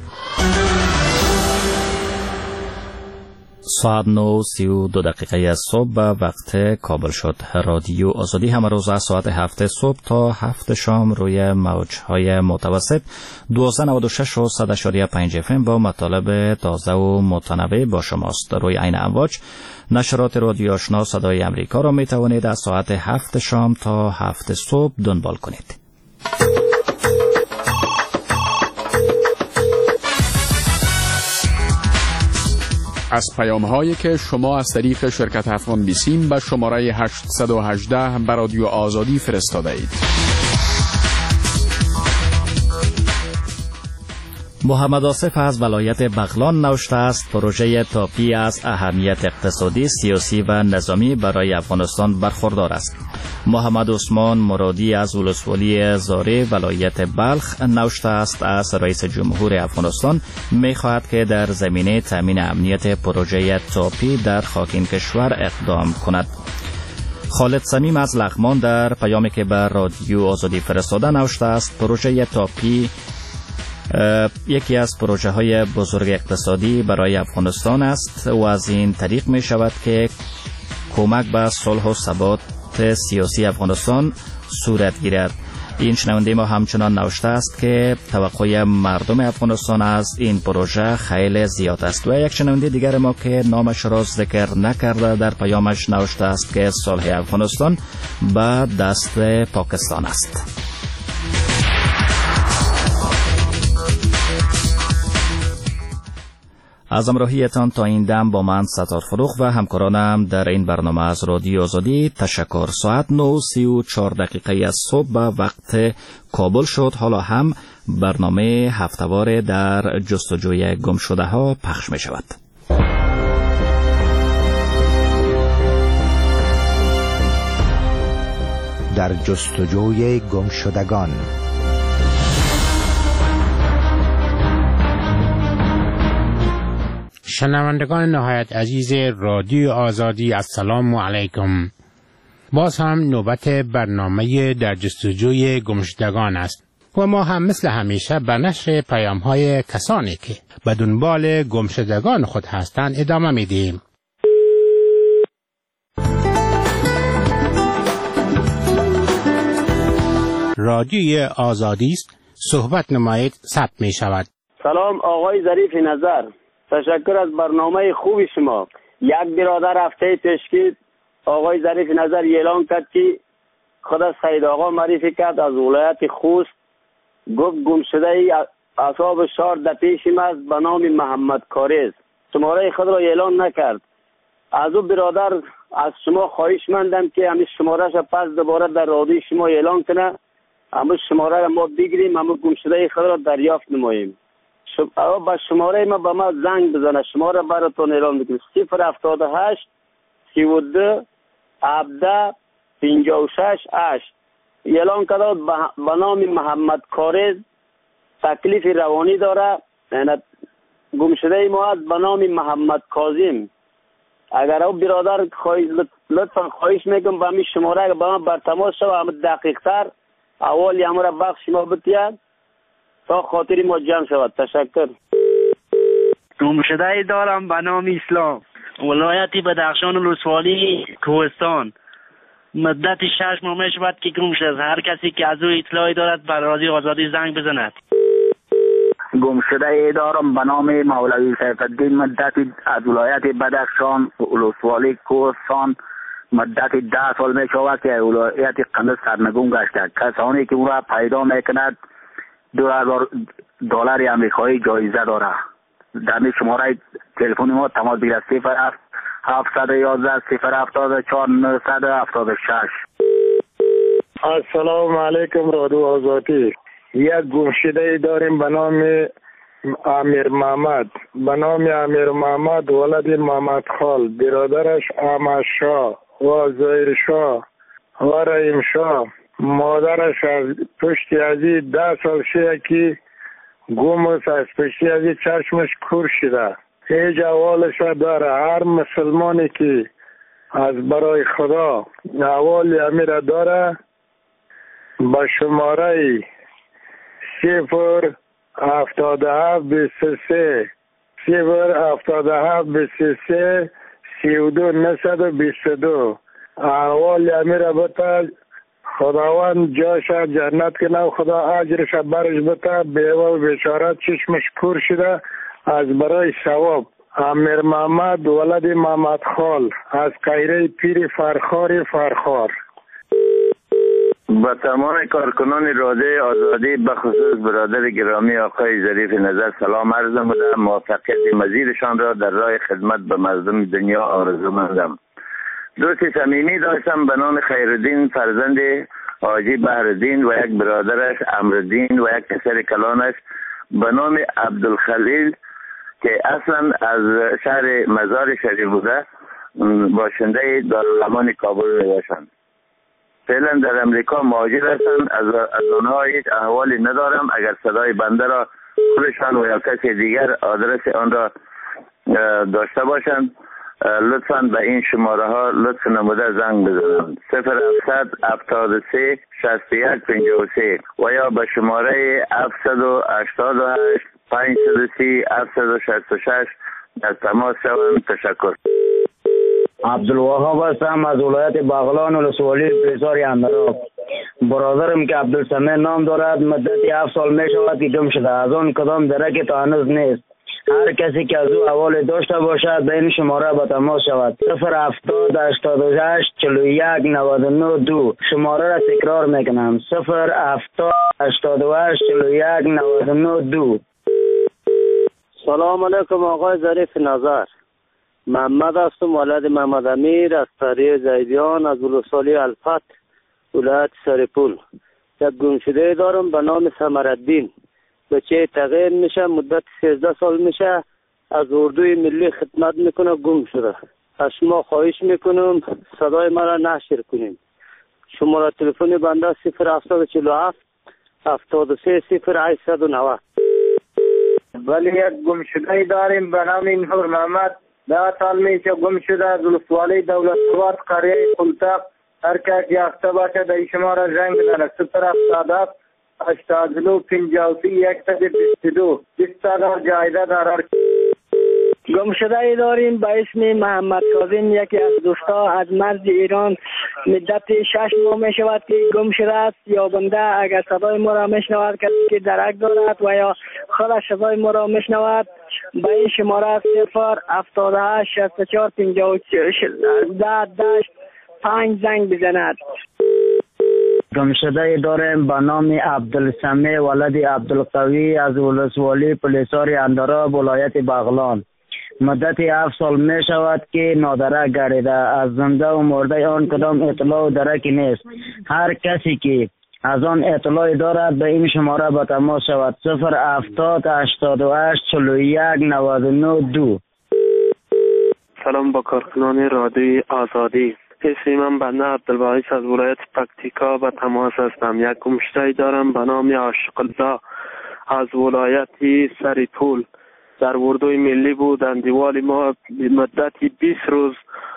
Speaker 1: ساعت نه سی و دو دقیقه از صبح به وقت کابل شد. رادیو آزادی همه روز از ساعت هفت صبح تا هفت شام روی موجهای متوسط دوازده نود و شش و صد اشاری پنج اف ام با مطالب تازه و متنوع با شماست. روی این امواج نشرات رادیو آشنا صدای امریکا را می توانید از ساعت هفت شام تا هفت صبح دنبال کنید.
Speaker 8: از پیام هایی که شما از طریق شرکت افغان بیسیم به شماره هشتصد و هجده به رادیو آزادی فرستاده اید.
Speaker 1: محمد آصف از ولایت بغلان نوشته است پروژه تاپی از اهمیت اقتصادی، سیاسی و نظامی برای افغانستان برخوردار است. محمد عثمان مرادی از ولسوالی زاره ولایت بلخ نوشته است از رئیس جمهور افغانستان می‌خواهد که در زمینه تامین امنیت پروژه تاپی در خاک این کشور اقدام کند. خالد صمیم از لغمان در پیامی که به رادیو آزادی فرستاده نوشته است پروژه تاپی یکی از پروژه های بزرگ اقتصادی برای افغانستان است و از این طریق می شود که کمک به صلح و ثبات سیاسی افغانستان صورت گیرد. این شنونده ما همچنان نوشته است که توقع مردم افغانستان از این پروژه خیلی زیاد است. و یک شنونده دیگر ما که نامش را ذکر نکرده در پیامش نوشته است که صلح افغانستان به دست پاکستان است. از همراهیتان تا این دم با من ستار فروغ و همکارانم در این برنامه از رادیو آزادی تشکر. ساعت نه و سی و چهار دقیقه از صبح به وقت کابل شد. حالا هم برنامه هفته‌وار در جستجوی گمشده ها پخش می شود.
Speaker 21: در جستجوی گمشدگان.
Speaker 22: شنوندگان نهایت عزیز رادیو آزادی، السلام علیکم. باز هم نوبت برنامه در جستجوی گمشدگان است و ما هم مثل همیشه به نشر پیام‌های کسانی که به دنبال گمشدگان خود هستند ادامه میدیم. رادیوی آزادی است، صحبت نمایید، ثبت می شود.
Speaker 23: سلام آقای ظریف نظر، تشکر از برنامه خوب شما. یک برادر هفته پیش آقای ظریف نظر اعلان کرد که خود از سید آقا معرفی کرد از ولایت خوست، گفت گمشده اصحاب شهر در پیشم است به نام محمد کارز. شماره خود را اعلان نکرد. از او برادر از شما خواهش مندم که همین شماره را پس دوباره در رادیو شما اعلان کنه، همون شماره را ما بگیریم، همون گمشده خود را دریافت نماییم. شما با شماره ما به ما زنگ بزنه، شماره براتون اعلان میکنم: صفر هفتاد و هشت سی و دو هفده پنجاه و شش هشت. اعلان کرده به نام محمد کارز، تکلیف روانی داره، گمشده ما از به نام محمد کاظم. اگر او برادر خواهش لطفا خواهش میکنم به همین شماره با من بر تماس شو، همه دقیق تر اول همه را بخش ما بتید تا خاطری ما جمع شود. تشکر.
Speaker 24: گمشده دارم به نام اسلام، ولایتی بدخشان ولسوالی کوهستان. مدت شش ماه می شود که گم شده. هر کسی که از او اطلاعی دارد بر رادیو آزادی زنگ بزند.
Speaker 23: گمشده دارم به نام مولوی سیف الدین، مدت از ولایت بدخشان ولسوالی کوهستان. مدت ده سال می شود که ولایت قندز سرنگون گشته. کسانی که او را پیدا میکند دو هزار دلار امریکایی جایزه داره. در شماره تلفن ما تماس بگیرید: صفر هفت هفتصد و یازده صفر هفتاد و چهار نهصد و هفتاد و شش.
Speaker 25: السلام علیکم رادیو آزادی. یک گمشده داریم به نام امیر محمد، به نام امیر محمد ولد محمد خال، برادرش احمد شاه و زهیر شاه و رحیم شاه. مادرش از پشت ازی ده سال شه که گم است، از پشت ازی چشمش کور شده. هیچ احوالش داره. هر مسلمانی که از برای خدا احوال امیر داره به شماره صفر هفتاد و هفت بیست و سه صفر هفتاد و هفت بیست و سه سی و دو نهصد و بیست و دو احوال امیر بتا، خداوند جاش جنت کنه و خدا اجرش برش بتا. بیوه و بیچاره چشمش کور شده، از برای ثواب. امیر محمد ولد محمد خال از قیره پیر فرخار فرخار.
Speaker 23: با تمام کارکنان رادیو آزادی به خصوص برادر گرامی آقای ظریف نظر سلام عرض نمودم. موفقیت مزیدشان را در راه خدمت به مردم دنیا آرزومندم. دوست صمیمی داشتم به نام خیرالدین فرزند حاجی بهرالدین و یک برادرش امرالدین و یک پسر کلانش به نام عبدالخلیل که اصلا از شهر مزار شریف بوده، باشنده دارالعلوم کابل باشند. فعلا در امریکا مهاجر هستند. از از آنها هیچ احوالی ندارم. اگر صدای بنده را خودشان و یا کسی دیگر آدرس آن را داشته باشند لطفاً به این شماره ها لطف نموده زنگ بزنند: صفر هفتصد هفتاد و سه شصت و یک پنجاه و سه و یا به شماره هفتصد و هشتاد و هشت پانصد و سی هفتصد و شصت و شش در تماس شوند. تشکر. عبدالوهاب هستم از ولایت بغلان ولسوالی پریسار اندراب. برادرم که عبدالسمه نام دارد مدت هفت سال می شود که گم شده. از آن کدام درک تا هنوز نیست. هر کسی که از او احوال داشته باشد به این شماره با تماس شود: صفر هفتاد هشتاد و هشت چهل و یک نود و نه دو. شماره را تکرار میکنم: صفر هفتاد هشتاد و هشت چهل و یک نود و نه دو. سلام علیکم آقای ظریف نظر. محمد هستم، ولد محمد امیر از قریه زیدیان از ولسوالی الفت ولایت سرپول. یک گمشده دارم به نام ثمرالدین، بچه تغییر میشه، مدت سیزده سال میشه، از اردوی ملی خدمت میکنه، گم شده. از شما خواهش میکنم صدای مرا نشر کنیم. شماره تلفن بنده صفر هفتصد و چهل و هفت هفتاد و سه صفر هشتصد و نود.
Speaker 25: ولی یک گمشده داریم به نام نور محمد. ده سال میشه گم شده از ولسوالی دولت آباد قریه قلتق. هر کس یافته باشه در شماره زنگ بزنه صفر هفتاد و هفت هشتاد و نه پنجاه و سه صد و بیست و دو. بیست هزار جایزه دارد.
Speaker 24: گمشده داریم به اسم محمد کاظم، یکی از دوستا از مرز ایران. مدت شش ماه می شود که گم شده است. یا بنده اگر صدای ما را میشنود کسی که درک دارد و یا خودش صدای ما را میشنود به این شماره صفر هفتاد و هشت شصت و چهار پنجاه و ده پنج زنگ بزند.
Speaker 23: گمشده داریم به نام عبدالسمیع ولد عبدالقوی از ولسوالی پلیساری اندراب ولایت بغلان. مدت هفت سال می شود که نادرک گردیده. از زنده و مرده آن کدام اطلاع و درکی نیست. هر کسی که از آن اطلاع دارد به این شماره به تماس شود. صفر هفتاد هشتاد و هشت چهل و یک نود و نه دو.
Speaker 13: سلام با کارکنان رادیوی آزادی. اسم من بنده عبدالباعث از ولایت پکتیکا به تماس هستم. یک گمشده دارم به نام عاشق‌الله از ولایت سریپول. در اردوی ملی بود. اندیوال ما مدت بیست روز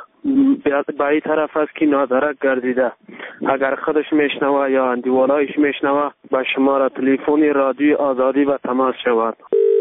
Speaker 13: به این طرف است که نادرک گردیده. اگر خودش میشنوه یا اندیوالایش میشنوه به شماره تلفن رادیوی آزادی به تماس شود.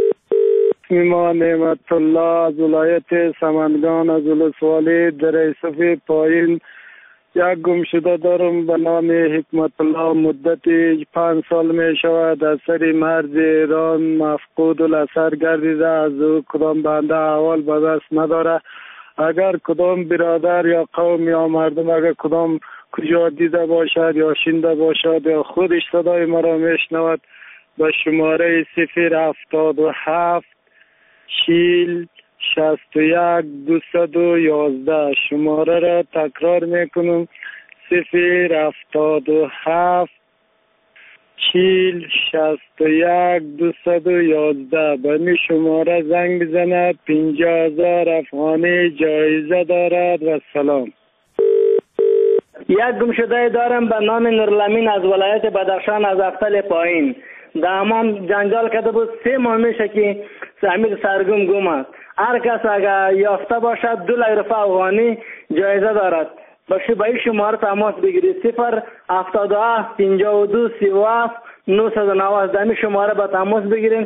Speaker 25: ما نعمت الله از ولایت سمنگان از ولسوالی در صفی پایین. یک گمشده دارم به نام حکمت الله. مدت پنج سال می شود از سر مرز ایران مفقود الاثر گردیده. از او کدام بنده احوال به دست نداره. اگر کدام برادر یا قوم یا مردم اگر کدام کجا دیده باشد یا شنیده باشد یا خودش صدای مرا میشنود به شماره صفر هفتاد و هفت چهل شصت و یک دویست و یازده. شماره را تکرار میکنم صفر هفتاد و هفت چهل شصت و یک دویست و یازده. به این شماره زنگ بزند. پنجاه هزار افغانی جایزه دارد و سلام.
Speaker 24: یک گمشده دارم به نام نورالامین از ولایت بدخشان از افتل پایین. در همان جنجال کرده بود. سه ماه میشه که امیر سرگم گم است. هر کس اگر یافته باشد دو لک روپیه افغانی جایزه دارد. باشه به این شماره تماس بگیرید. صفر هفتاد و هفت پنجاه و دو سی و هفت نهصد و نود. در این شماره به تماس بگیرید.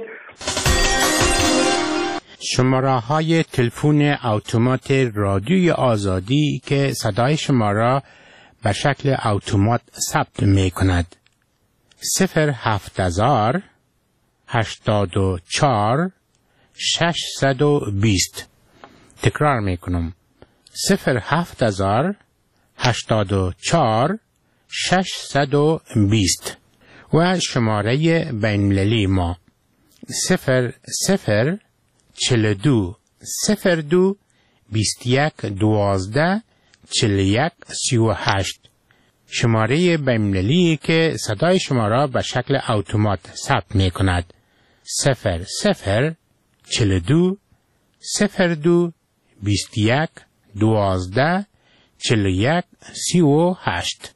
Speaker 22: شماره های تلفن اتومات رادیوی آزادی که صدای شما را به شکل اتومات ثبت می کند. صفر هفت هزار هشتاد و چهار ششصد و بیست. تکرار می کنم. صفر هفت هزار هشتاد و چهار ششصد و بیست. و شماره بین‌المللی ما صفر صفر چهل و دو صفر دو بیست و یک دوازده چهل و یک سی و هشت. شماره بین‌المللی که صدای شما را به شکل اتومات ثبت می کند. صفر صفر چهل و دو صفر دو بیست و یک دوازده چهل و یک سی و هشت.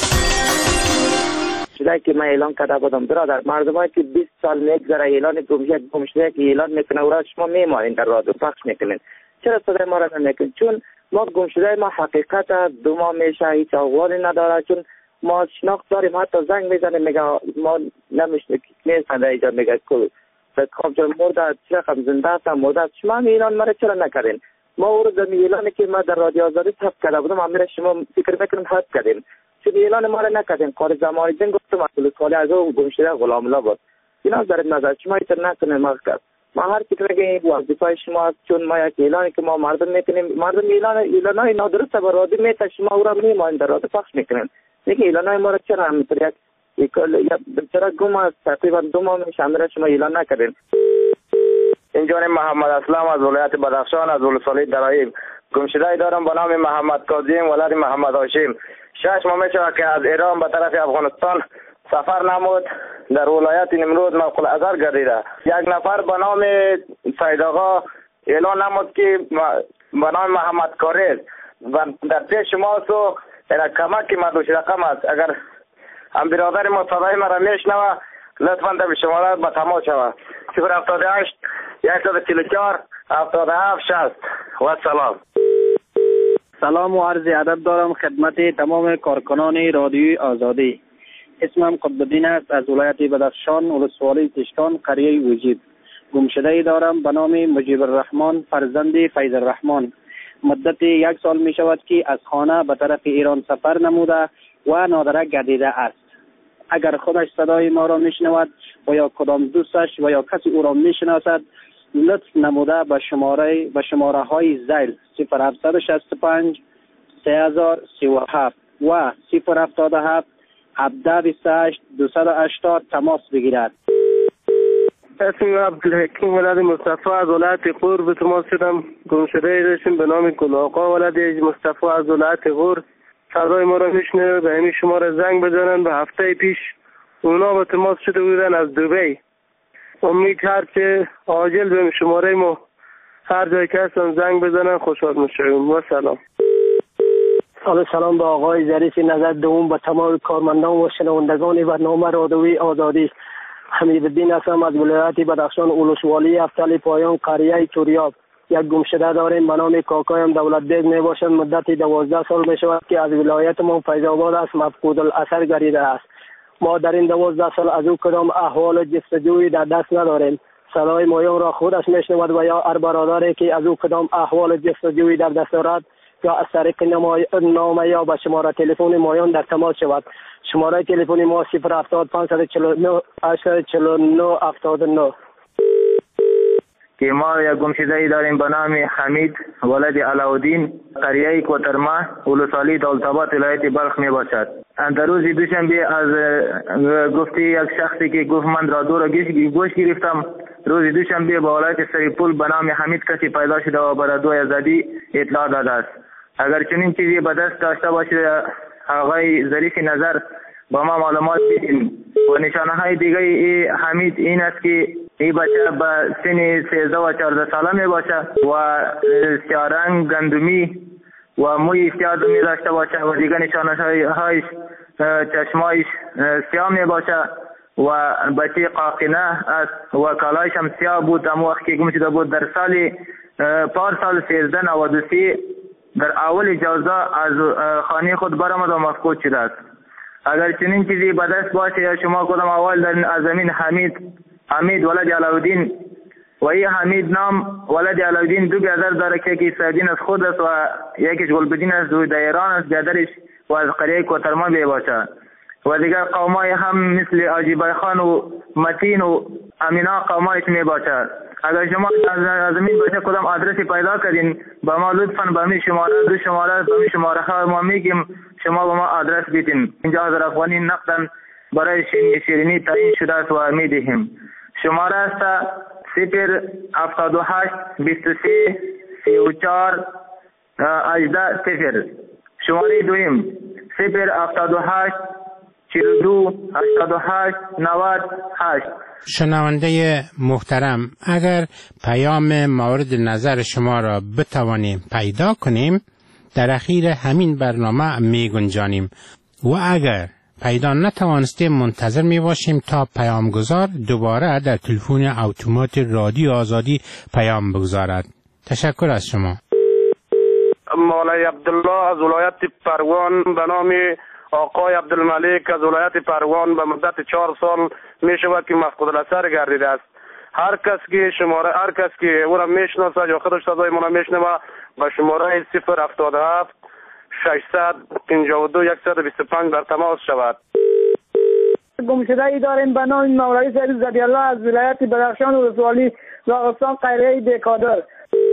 Speaker 23: چیزایی که من اعلان کرده بودم برادر، مردمایی که بیست سال میگذره اعلان گمشده گمشده که اعلان میکنه او را شما میمارین در رادیو پخش میکنین. چرا صدای ما را نمیکنین؟ چون ما گمشده ما حقیقت دو ماه میشه هیچ احوالی نداره. چون ما شناخت داریم، حتی زنگ میزنیم میگه ما نمیشه نیستن در اینجا، میگه کل خب جان مرده چرا خب زنده هستم مرده است. شما هم اعلان مرا چرا نکردین؟ ما او رو در اعلانی که ما در رادیو آزادی ثبت کرده بودم امیر شما فکر میکنم حذف کردین. چون اعلان ما را نکردین. کار زمانی دین گفتم اصل سوالی از او گمشده غلام الله بود. اینا در نظر شما ایتر نکنه مرکز. ما هر کی میگه این وظیفه شما است. چون ما یک اعلانی که ما مردم میکنیم، مردم اعلان اعلانای نادرست بر رادیو میته، شما او را میمانید در رادیو پخش میکنین. میگه اعلانای ما را چرا همینطور یک یک چرا گم است؟ تقریبا دو ماه میشه امیر شما اعلان نکردین.
Speaker 25: اینجا محمد اسلام از ولایت بدخشان از ولسوالی درایب. گمشده دارم به نام محمد کاظم ولد محمد هاشم. شش ماه میشه که از ایران به طرف افغانستان سفر نمود. در ولایت نمرود موقع اثر گردیده. یک نفر به نام سید آقا اعلان نمود که به نام محمد کاریز و در پیش ما سو
Speaker 23: اینا کمک که مدوش رقم است. اگر هم برادر ما صدای مرا میشنوه لطفا در شماره با تماس شود صفر هفتاد و هشت صد و چهل و چهار هفتاد و هفت شصت. و سلام.
Speaker 24: سلام و عرض ادب دارم خدمت تمام کارکنان رادیوی آزادی. اسمم قطب‌الدین است از ولایت بدخشان، ولسوالی تشکان، قریه وجید. گمشده دارم به نام مجیب الرحمن فرزند فیض الرحمن. مدت یک سال می شود که از خانه به طرف ایران سفر نموده و نادره گردیده است. اگر خودش صدای ما را میشنود و یا کدام دوستش و یا کسی او را میشناسد لطف نموده به شماره به شماره های زیل صفر هفت شش پنج سه هزار سی و هفت و صفر هفتاد و هفت هفده بیست و هشت دویست و هشتاد تماس بگیرد. اسم عبدالحکیم ولد مصطفی از ولایت غور به تماس شدم. گمشده داشتیم به نام گل آقا ولد مصطفی از ولایت غور. صدای ما را میشنه به همین شماره زنگ بزنن. به هفته پیش اونا به تماس شده بودن از دبی. امید هرچه عاجل به شماره ما هر جای که هستن زنگ بزنن خوشحال میشویم. و سلام. سلام سلام به آقای ظریف نظر دوم به تمام کارمندان و شنوندگان برنامه رادیوی آزادی. حمیدالدین هستم از ولایت بدخشان، ولسوالی افتل پایان، قریه توریاب. یک گمشده داریم به نام کاکایم دولت بیگ می باشد. مدت دوازده سال می شود که از ولایت ما فیض آباد است مفقود الاثر گردیده است. ما در این دوازده سال از او کدام احوال جستجویی در دست نداریم. صدای مایان را خودش میشنود و یا هر برادری که از او کدام احوال جستجویی در دست دارد یا از طریق نامه یا به شماره تلفن مایان در تماس شود. شماره تلفن ما صفر هفتاد پانصد چهل و نه هشتصد و چهل و نه هفتاد و نه.
Speaker 23: که ما یک گمشده ای داریم به نام حمید ولد علاودین، قریه کوترما، ولسوالی دولت‌آباد، ولایت بلخ می باشد. در روز دوشنبه از گفته یک شخصی که گفت من رادیو را گوش گرفتم، روز دوشنبه به ولایت سریپول به نام حمید کسی پیدا شده و بر رادیو آزادی اطلاع داده است. اگر چنین چیزی به دست داشته باشه آقای ظریف نظر با ما معلومات بدین. و نشانه های دیگه ای حمید این است که این بچه به سن سیزده و چهارده ساله می باشه و سیارنگ گندمی و موی سیاه می داشته باشه و دیگه نشانه هایش چشمایش سیاه می باشه و بچه قاقنه است و کالایش هم سیاه بود. اما وقت که گم شده بود در سال پار سال سیزده نود و سه در اول جوزه از خانه خود برآمد و مفقود شده است. اگر چنین چیزی به دست باشه یا شما کدام اول در از زمین حمید حمید ولد علاودین و این حمید نام ولد علاودین دو برادر داره که یکی سعدین از خود است و یکیش گلبدین است و در ایران است. برادرش و از قریه کوترما می باشه و دیگر قومای هم مثل عجیبای خان و متین و امینا قومایش می باشه. اگر شما از زمین باشه کدام آدرسی پیدا کردین با ما لطفاً با می شماره دو شماره با می شماره ها ما میگیم شما با ما آدرس بدین. اینجا هزار افغانی نقدن برای شیرینی تعیین شده است و میدهیم. شماره است صفر هفتاد و هشت بیست و سه سی و چهار هجده صفر. شماره دویم صفر هفتاد و هشت چهل و دو هشتاد و هشت نود هشت.
Speaker 22: شنونده محترم، اگر پیام مورد نظر شما را بتوانیم پیدا کنیم در اخیر همین برنامه می گنجانیم و اگر پیدا نتوانستیم منتظر می باشیم تا پیامگذار دوباره در تلفن اتومات رادیو آزادی پیام بگذارد. تشکر از شما.
Speaker 24: مولای عبدالله از ولایت پروان به نام آقای عبدالملک از ولایت پروان به مدت چهار سال می شود که مفقود الاثر گردیده است. هر کس که شماره هر کس که او را میشناسد یا خودش صدای ما را میشنوه با شماره صفر هفتاد و هفت ششصد پنجاه و دو صد و بیست و پنج در تماس شود. گمشده ای داریم به نام مولوی سید زبی الله از ولایت بدخشان ولسوالی زاغستان قریه بیکادر.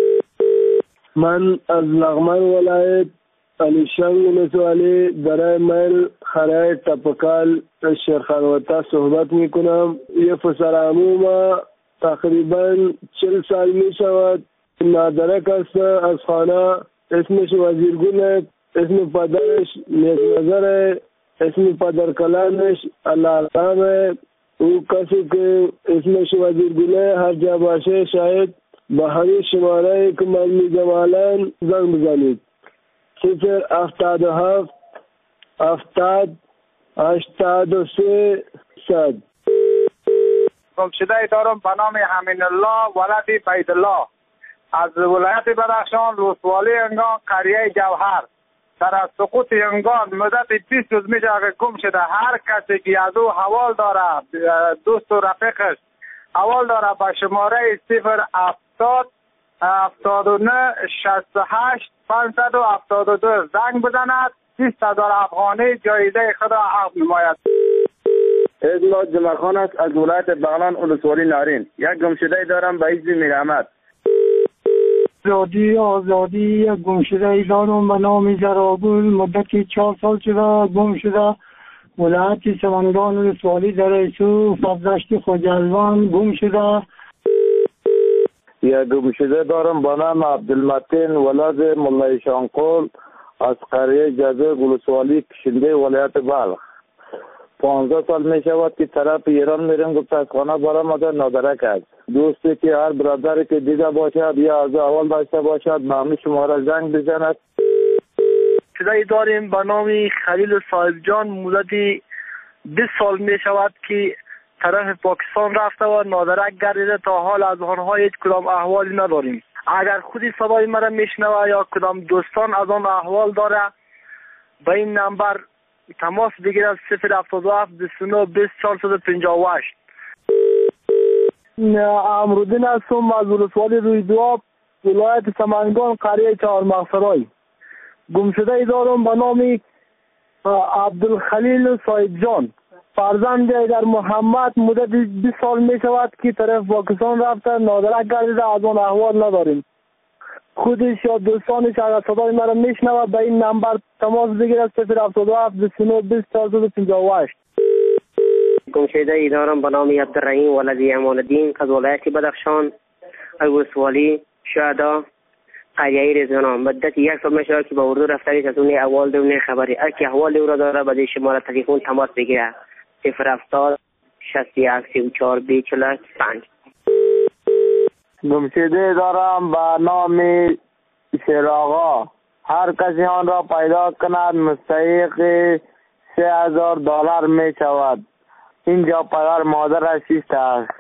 Speaker 3: من از لغمان ولایت علیشنگ ولسوالی برای میل خرای تپکال شیرخانوطه صحبت می کنم. یه پسر عموما تقریبا چل سال می شود نادرک است از خانه. اسمش وزیرگل، اسم پدرش نیک نظر، اسم پدر کلانش علامه. او کسی که اسمش وزیرگله هر جا باشه شاید با همین شماره که من میگم الان زنگ بزنید. صفر هفتاد و هفت هفتاد هشتاد و سه صد.
Speaker 4: گمشده دارم به نام امین الله ولد بید الله از ولایت بدخشان، ولسوالی انگان، قریه جوهر. در از سقوط انگان مدت بیست روز میشه که گم شده. هر کسی که از او حوال داره، دوست و رفیقش حوال داره، به شماره صفر هفتاد هفتاد و نه شصت و هشت پانصد و هفتاد و دو زنگ بزند. بیست هزار افغانی جایزه خود را عقد نماید.
Speaker 5: ازلا جمعخان است از ولایت بغلان، ولسوالی نارین. یک گمشده دارم به حزب میرحمت.
Speaker 7: رادیو آزادی یک گمشده دارم به نام زراگل. مدتی چهار سال شده گم شده. ولایت سمنگان، ولسوالی در ایسو، فضشت خوجلوان گم شده.
Speaker 25: یک گمشده دارم به نام عبدالمتین ولد ملای شانقول از قریه جزه، ولسوالی کشنده، ولایت بلخ. پانزده سال می شود که طرف ایران میرم، گفت از خانه برآمده نادرک است. دوستی که هر برادری که دیده باشد یا از اول داشته باشد به همین شماره زنگ بزند.
Speaker 9: شده داریم به نام خلیل صاحب جان. مدتی بیست سال می شود که طرف پاکستان رفته و نادرک گردیده. تا حال از آنها هیچ کدام احوالی نداریم. اگر خودی صدای مرا میشنوه یا کدام دوستان از آن احوال داره به این نمبر تماس بگیرد. صفر هفتاد و هفت بیست و نه بیست چهارصد و پنجاه و هشت.
Speaker 3: امرودین هستم از ولسوالی روی دواب، ولایت سمنگان، قریه چهار مغسرای. گمشده دارم به نام عبدالخلیل صاحب جان. فرزند در محمد. مدت بیست سال می شود که طرف پاکستان رفته، نادرک گردیده، از آن احوال نداریم. خودش یا دوستانش اگر صدای مرا میشنوه به این نمبر تماس بگیرد. صفر هفتاد و هفت بیست و نه بیست چهارصد و پنجاه و هشت.
Speaker 10: گمشده دارم به نام عبدالرحیم ولد امان الدین از ولایت بدخشان، از ولسوالی شهدا، قریه رضوان. مدت یک سال میشه که به اردو رفتنش از اون احوال دونه خبری. هر کی احوال او را داره به شماره تلفن تماس بگیره. صفر هفتاد شصت و یک سی و چهار بیست چهل و پنج.
Speaker 5: گمشده دارم به نام شیراغا. هر کسی آن را پیدا کند مستحق سه هزار دلار می شود. اینجا پدر مادرش است.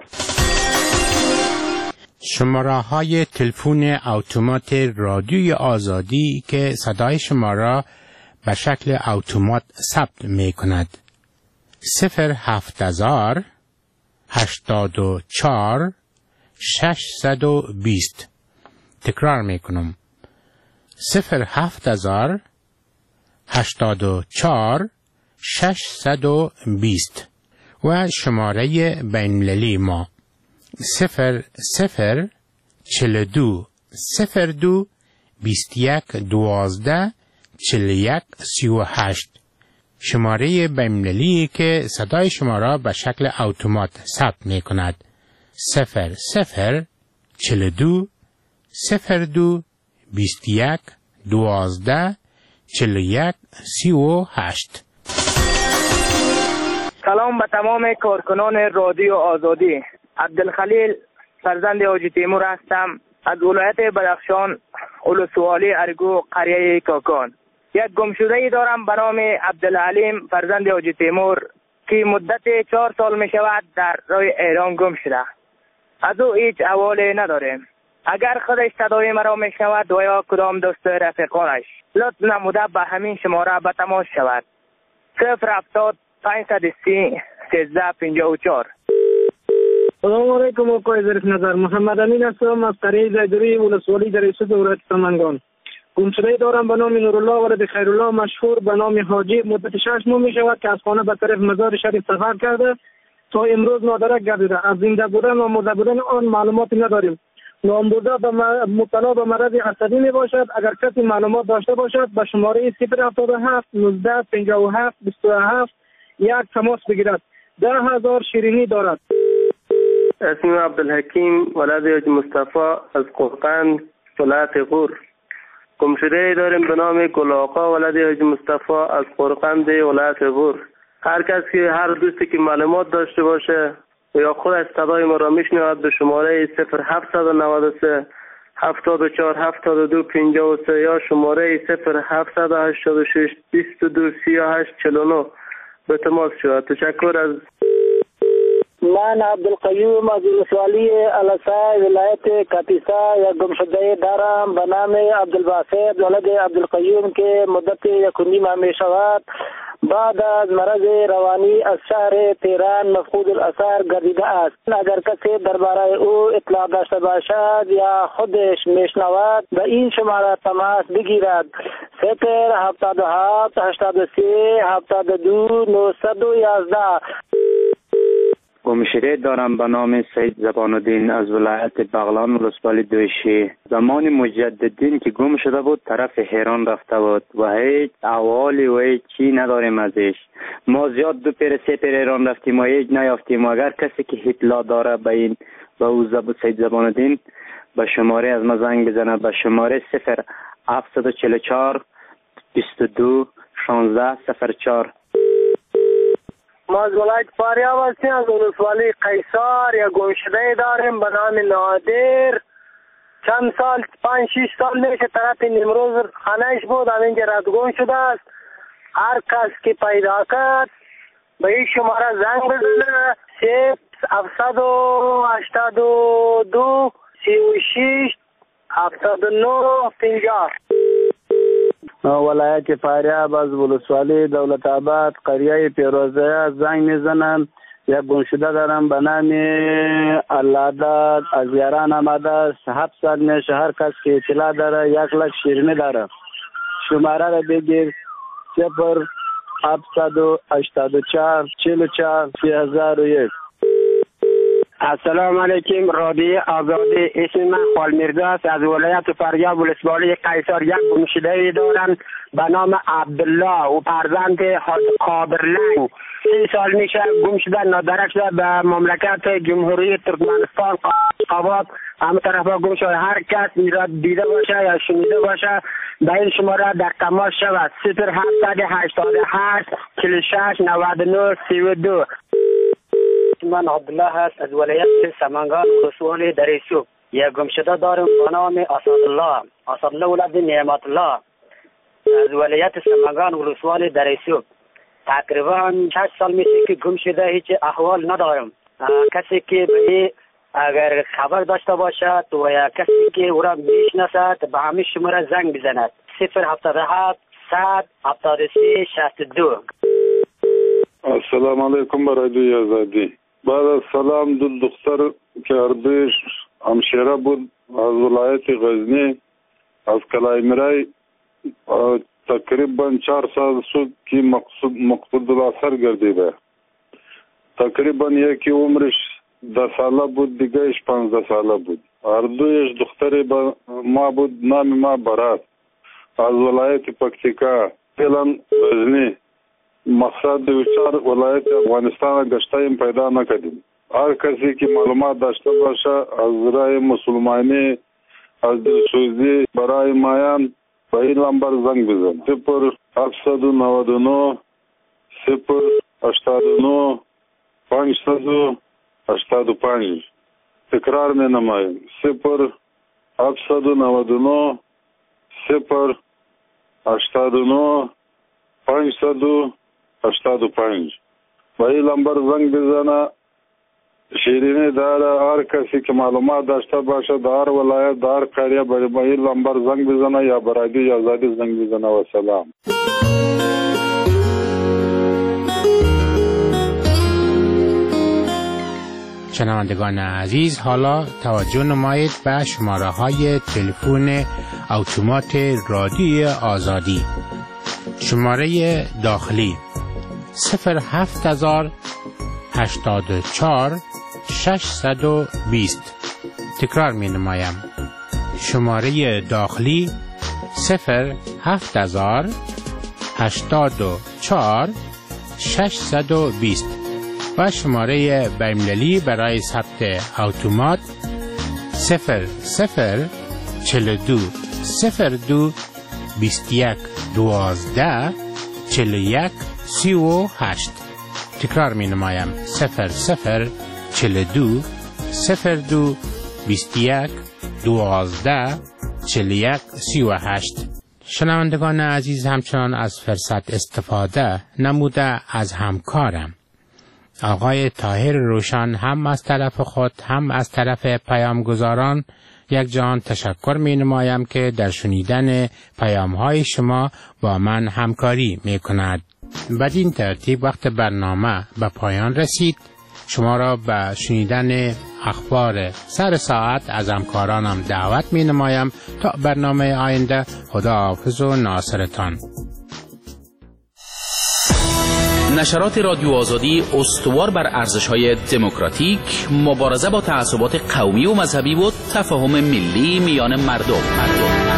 Speaker 22: شماره های تلفن اتومات رادیوی آزادی که صدای شما را به شکل اتومات ثبت می کند. صفر هفت هزار هشتاد و چهار ششصد و بیست. تکرار می کنم. صفر هفت هزار هشتاد و چهار ششصد و بیست. و شماره بین‌المللی ما صفر صفر چهل و دو صفر دو بیست و یک دوازده چهل و یک سی و هشت. شماره بین‌المللی که صدای شما را به شکل اتومات ثبت می کند. صفر صفر چهل و دو صفر دو بیست و یک دوازده چهل و یک سی و هشت.
Speaker 24: سلام به تمام کارکنان رادیو آزادی. عبدالخلیل فرزند حاجی تیمور هستم از ولایت بدخشان، ولسوالی ارگو، قریه کاکان. یک گمشده دارم به نام عبدالعلیم فرزند حاجی تیمور که مدت چهار سال می شود در راه ایران گم شده. از او هیچ احوالی نداریم. اگر خودش صدای مرا می شود و یا کدام دوست رفیقانش لطف نموده به همین شماره به تماس شود. صفر هفتاد پانصد و سی سیزده پنجاه و چهار. سلام علیکم آقای ظریف نظر. محمد امین هستم از قریه زیدوری، ولسوالی در ایسوس ولایت سمنگان. گمشده دارم به نام نورالله ولد خیرالله، مشهور به نام حاجی. مدت شش ماه می شود که از خانه به طرف مزار شریف سفر کرده. تا امروز نادرک گردیده. از زنده بودن و مرده بودن آن معلوماتی نداریم. نامبرده به مبتلا به مرض عصبی می باشد. اگر کسی معلومات داشته باشد به شماره صفر هفتاد و هفت نوزده پنجاه و هفت بیست و هفت یک تماس بگیرد. ده هزار شیرینی دارد.
Speaker 10: اسم عبدالحکیم ولد حاجی مصطفی از قرقند، ولایت غور. گمشده داریم به نام گل آقا ولد حاجی مصطفی از قرقند، ولایت غور. هر کس که هر دوستی که معلومات داشته باشه و یا خودش صدای ما را میشنود به شماره صفر هفت نود و سه
Speaker 24: هفتاد و چهار هفتاد و دو پنجاه و سه یا شماره صفر هفتصد و هشتاد و شش بیست و دو سی و هشت چهل و نه به تماس شود. تشکر از من عبدالقیوم از ولسوالی الاسای ولایت کاپیسا یک گمشده دارم به نام عبدالباسط ولد عبدالقیوم که مدت یک و نیم ماه می شود بعد از مرض روانی از شهر تهران مفقود الاثر گردیده است. اگر کسی درباره او اطلاع داشته باشد یا خودش میشنود به این شماره تماس بگیرد: صفر هفتاد و هفت هشتاد و سه هفتاد و دو نهصد و یازده.
Speaker 11: گمشده دارم به نام سید زبان الدین از ولایت بغلان ولسوالی دوشی. زمان مجددین که گم شده بود طرف هران رفته بود و هیچ احوالی و هیچ چی نداریم ازش. ما زیاد دو پیر سه پیر ایران رفتیم و هیچ نیافتیم. اگر کسی که اطلاع داره به این به او زب... سید زبان الدین به شماره از ما زنگ بزنه به شماره صفر هفتصد و چهل و چهار بیست و دو شانزده صفر چهار.
Speaker 24: ما از ولایت فاریاب هستیم از ولسوالی قیصر یا گمشده داریم به نام نادر. چند سال پنج شش سال میشه طرف نمروز خانهش بود همینجا رد گم شده است. هر کس که پیدا کرد به این شماره زنگ بزنه: صفر هفتصد و هشتاد و دو سی و شش هفتاد و نه پنجاه.
Speaker 3: ولایت فاریاب از ولسوالی دولت آباد قریه پیروزه زنگ میزنم. یک گمشده دارم به نام علادت از یاران آمده است. هفت سال میشه. هر کس که اطلاع داره یک لک شیرینی داره شماره را بگیر: صفر هفتصد و هشتاد و چهار چهل و چهار سی هزار و یک.
Speaker 24: السلام علیکم رادیو آزادی. اسم من خال میرزا است از ولایت فاریاب ولسوالی قیصر. یک گمشده دارم به نام عبدالله و فرزند قادرلنگ. سی سال میشه گم شده نادرک شده به مملکت جمهوری ترکمنستان قوات همه طرف گم شده. هر کس میرا دیده باشه یا شنیده باشه به این شماره در تماس شود: صفر هفتصد هشتاد و هشت چهل و شش نود و نه سی و دو. من عبدالله هست از ولایت سمنگان ولسوالی دریسوب. یک گمشده دارم به نام اسدالله اسدالله ولد نعمت الله از ولایت سمنگان ولسوالی دریسوب. تقریبا شش سال میشه که گم شده هیچ احوال ندارم. کسی که به اگر خبر داشته باشد و یا کسی که او را میشناسد به همین شماره زنگ بزند: صفر هفتاد و هفت صد هفتاد و سه شصت و دو.
Speaker 12: السلام علیکم برادری آزادی. بعد از سلام دو دختر که اردویش همشیره بود از ولایت غزنی از کلای مرای تقریبا چهار سال شد که مقصود مقصود الاثر گردیده. تقریبا یکی عمرش ده ساله بود دیگهش پانزده ساله بود. اردویش دختری با ما بود نام ما برات از ولایت پکتیکا فعلا غزنی. مقصد وچار ولایت افغانستان گشتایم پیدا نکردیم. هر کسی که معلومات داشته باشه از رای مسلمانی از دلسوزی برای مایان به این لمبر زنگ بزن: صفر هفتصد و نود و نه صفر هشتاد و نه پانصد و هشتاد و پنج. تکرار می نمایم: صفر هفتصد و نود و نه صفر هشتاد و نه پانصد و هشتاد و پنج. با این لمبر زنگ بزنه. شیرینی داره. هر کسی که معلومات داشته باشه در هر ولایت در هر قریه با این لمبر زنگ بزنه یا برادری آزادی زنگ بزنه. و سلام.
Speaker 22: شنوندگان عزیز، حالا توجه نمایید به شماره های تلفن اتومات رادیو آزادی. شماره داخلی صفر هفت هزار هشتاد و چهار ششصد و بیست. تکرار می نمایم: شماره داخلی صفر هفت هزار هشتاد و چهار ششصد و بیست و شماره بین‌المللی برای ثبت اتومات صفر صفر چهل و دو صفر دو بیست و یک دوازده چهل و یک سی و هشت. تکرار می نمایم: صفر صفر چهل و دو صفر دو بیست و یک دوازده چهل و یک سی و هشت. شنوندگان عزیز، همچنان از فرصت استفاده نموده از همکارم آقای طاهر روشن هم از طرف خود هم از طرف پیامگزاران یک جان تشکر می نمایم که در شنیدن پیام های شما با من همکاری می کند. بدین ترتیب وقت برنامه به پایان رسید. شما را به شنیدن اخبار سر ساعت از همکارانم دعوت می نمایم تا برنامه آینده. خداحافظ و ناصرتان.
Speaker 14: نشرات رادیو آزادی استوار بر ارزش‌های دموکراتیک، مبارزه با تعصبات قومی و مذهبی و تفاهم ملی میان مردم. مردم.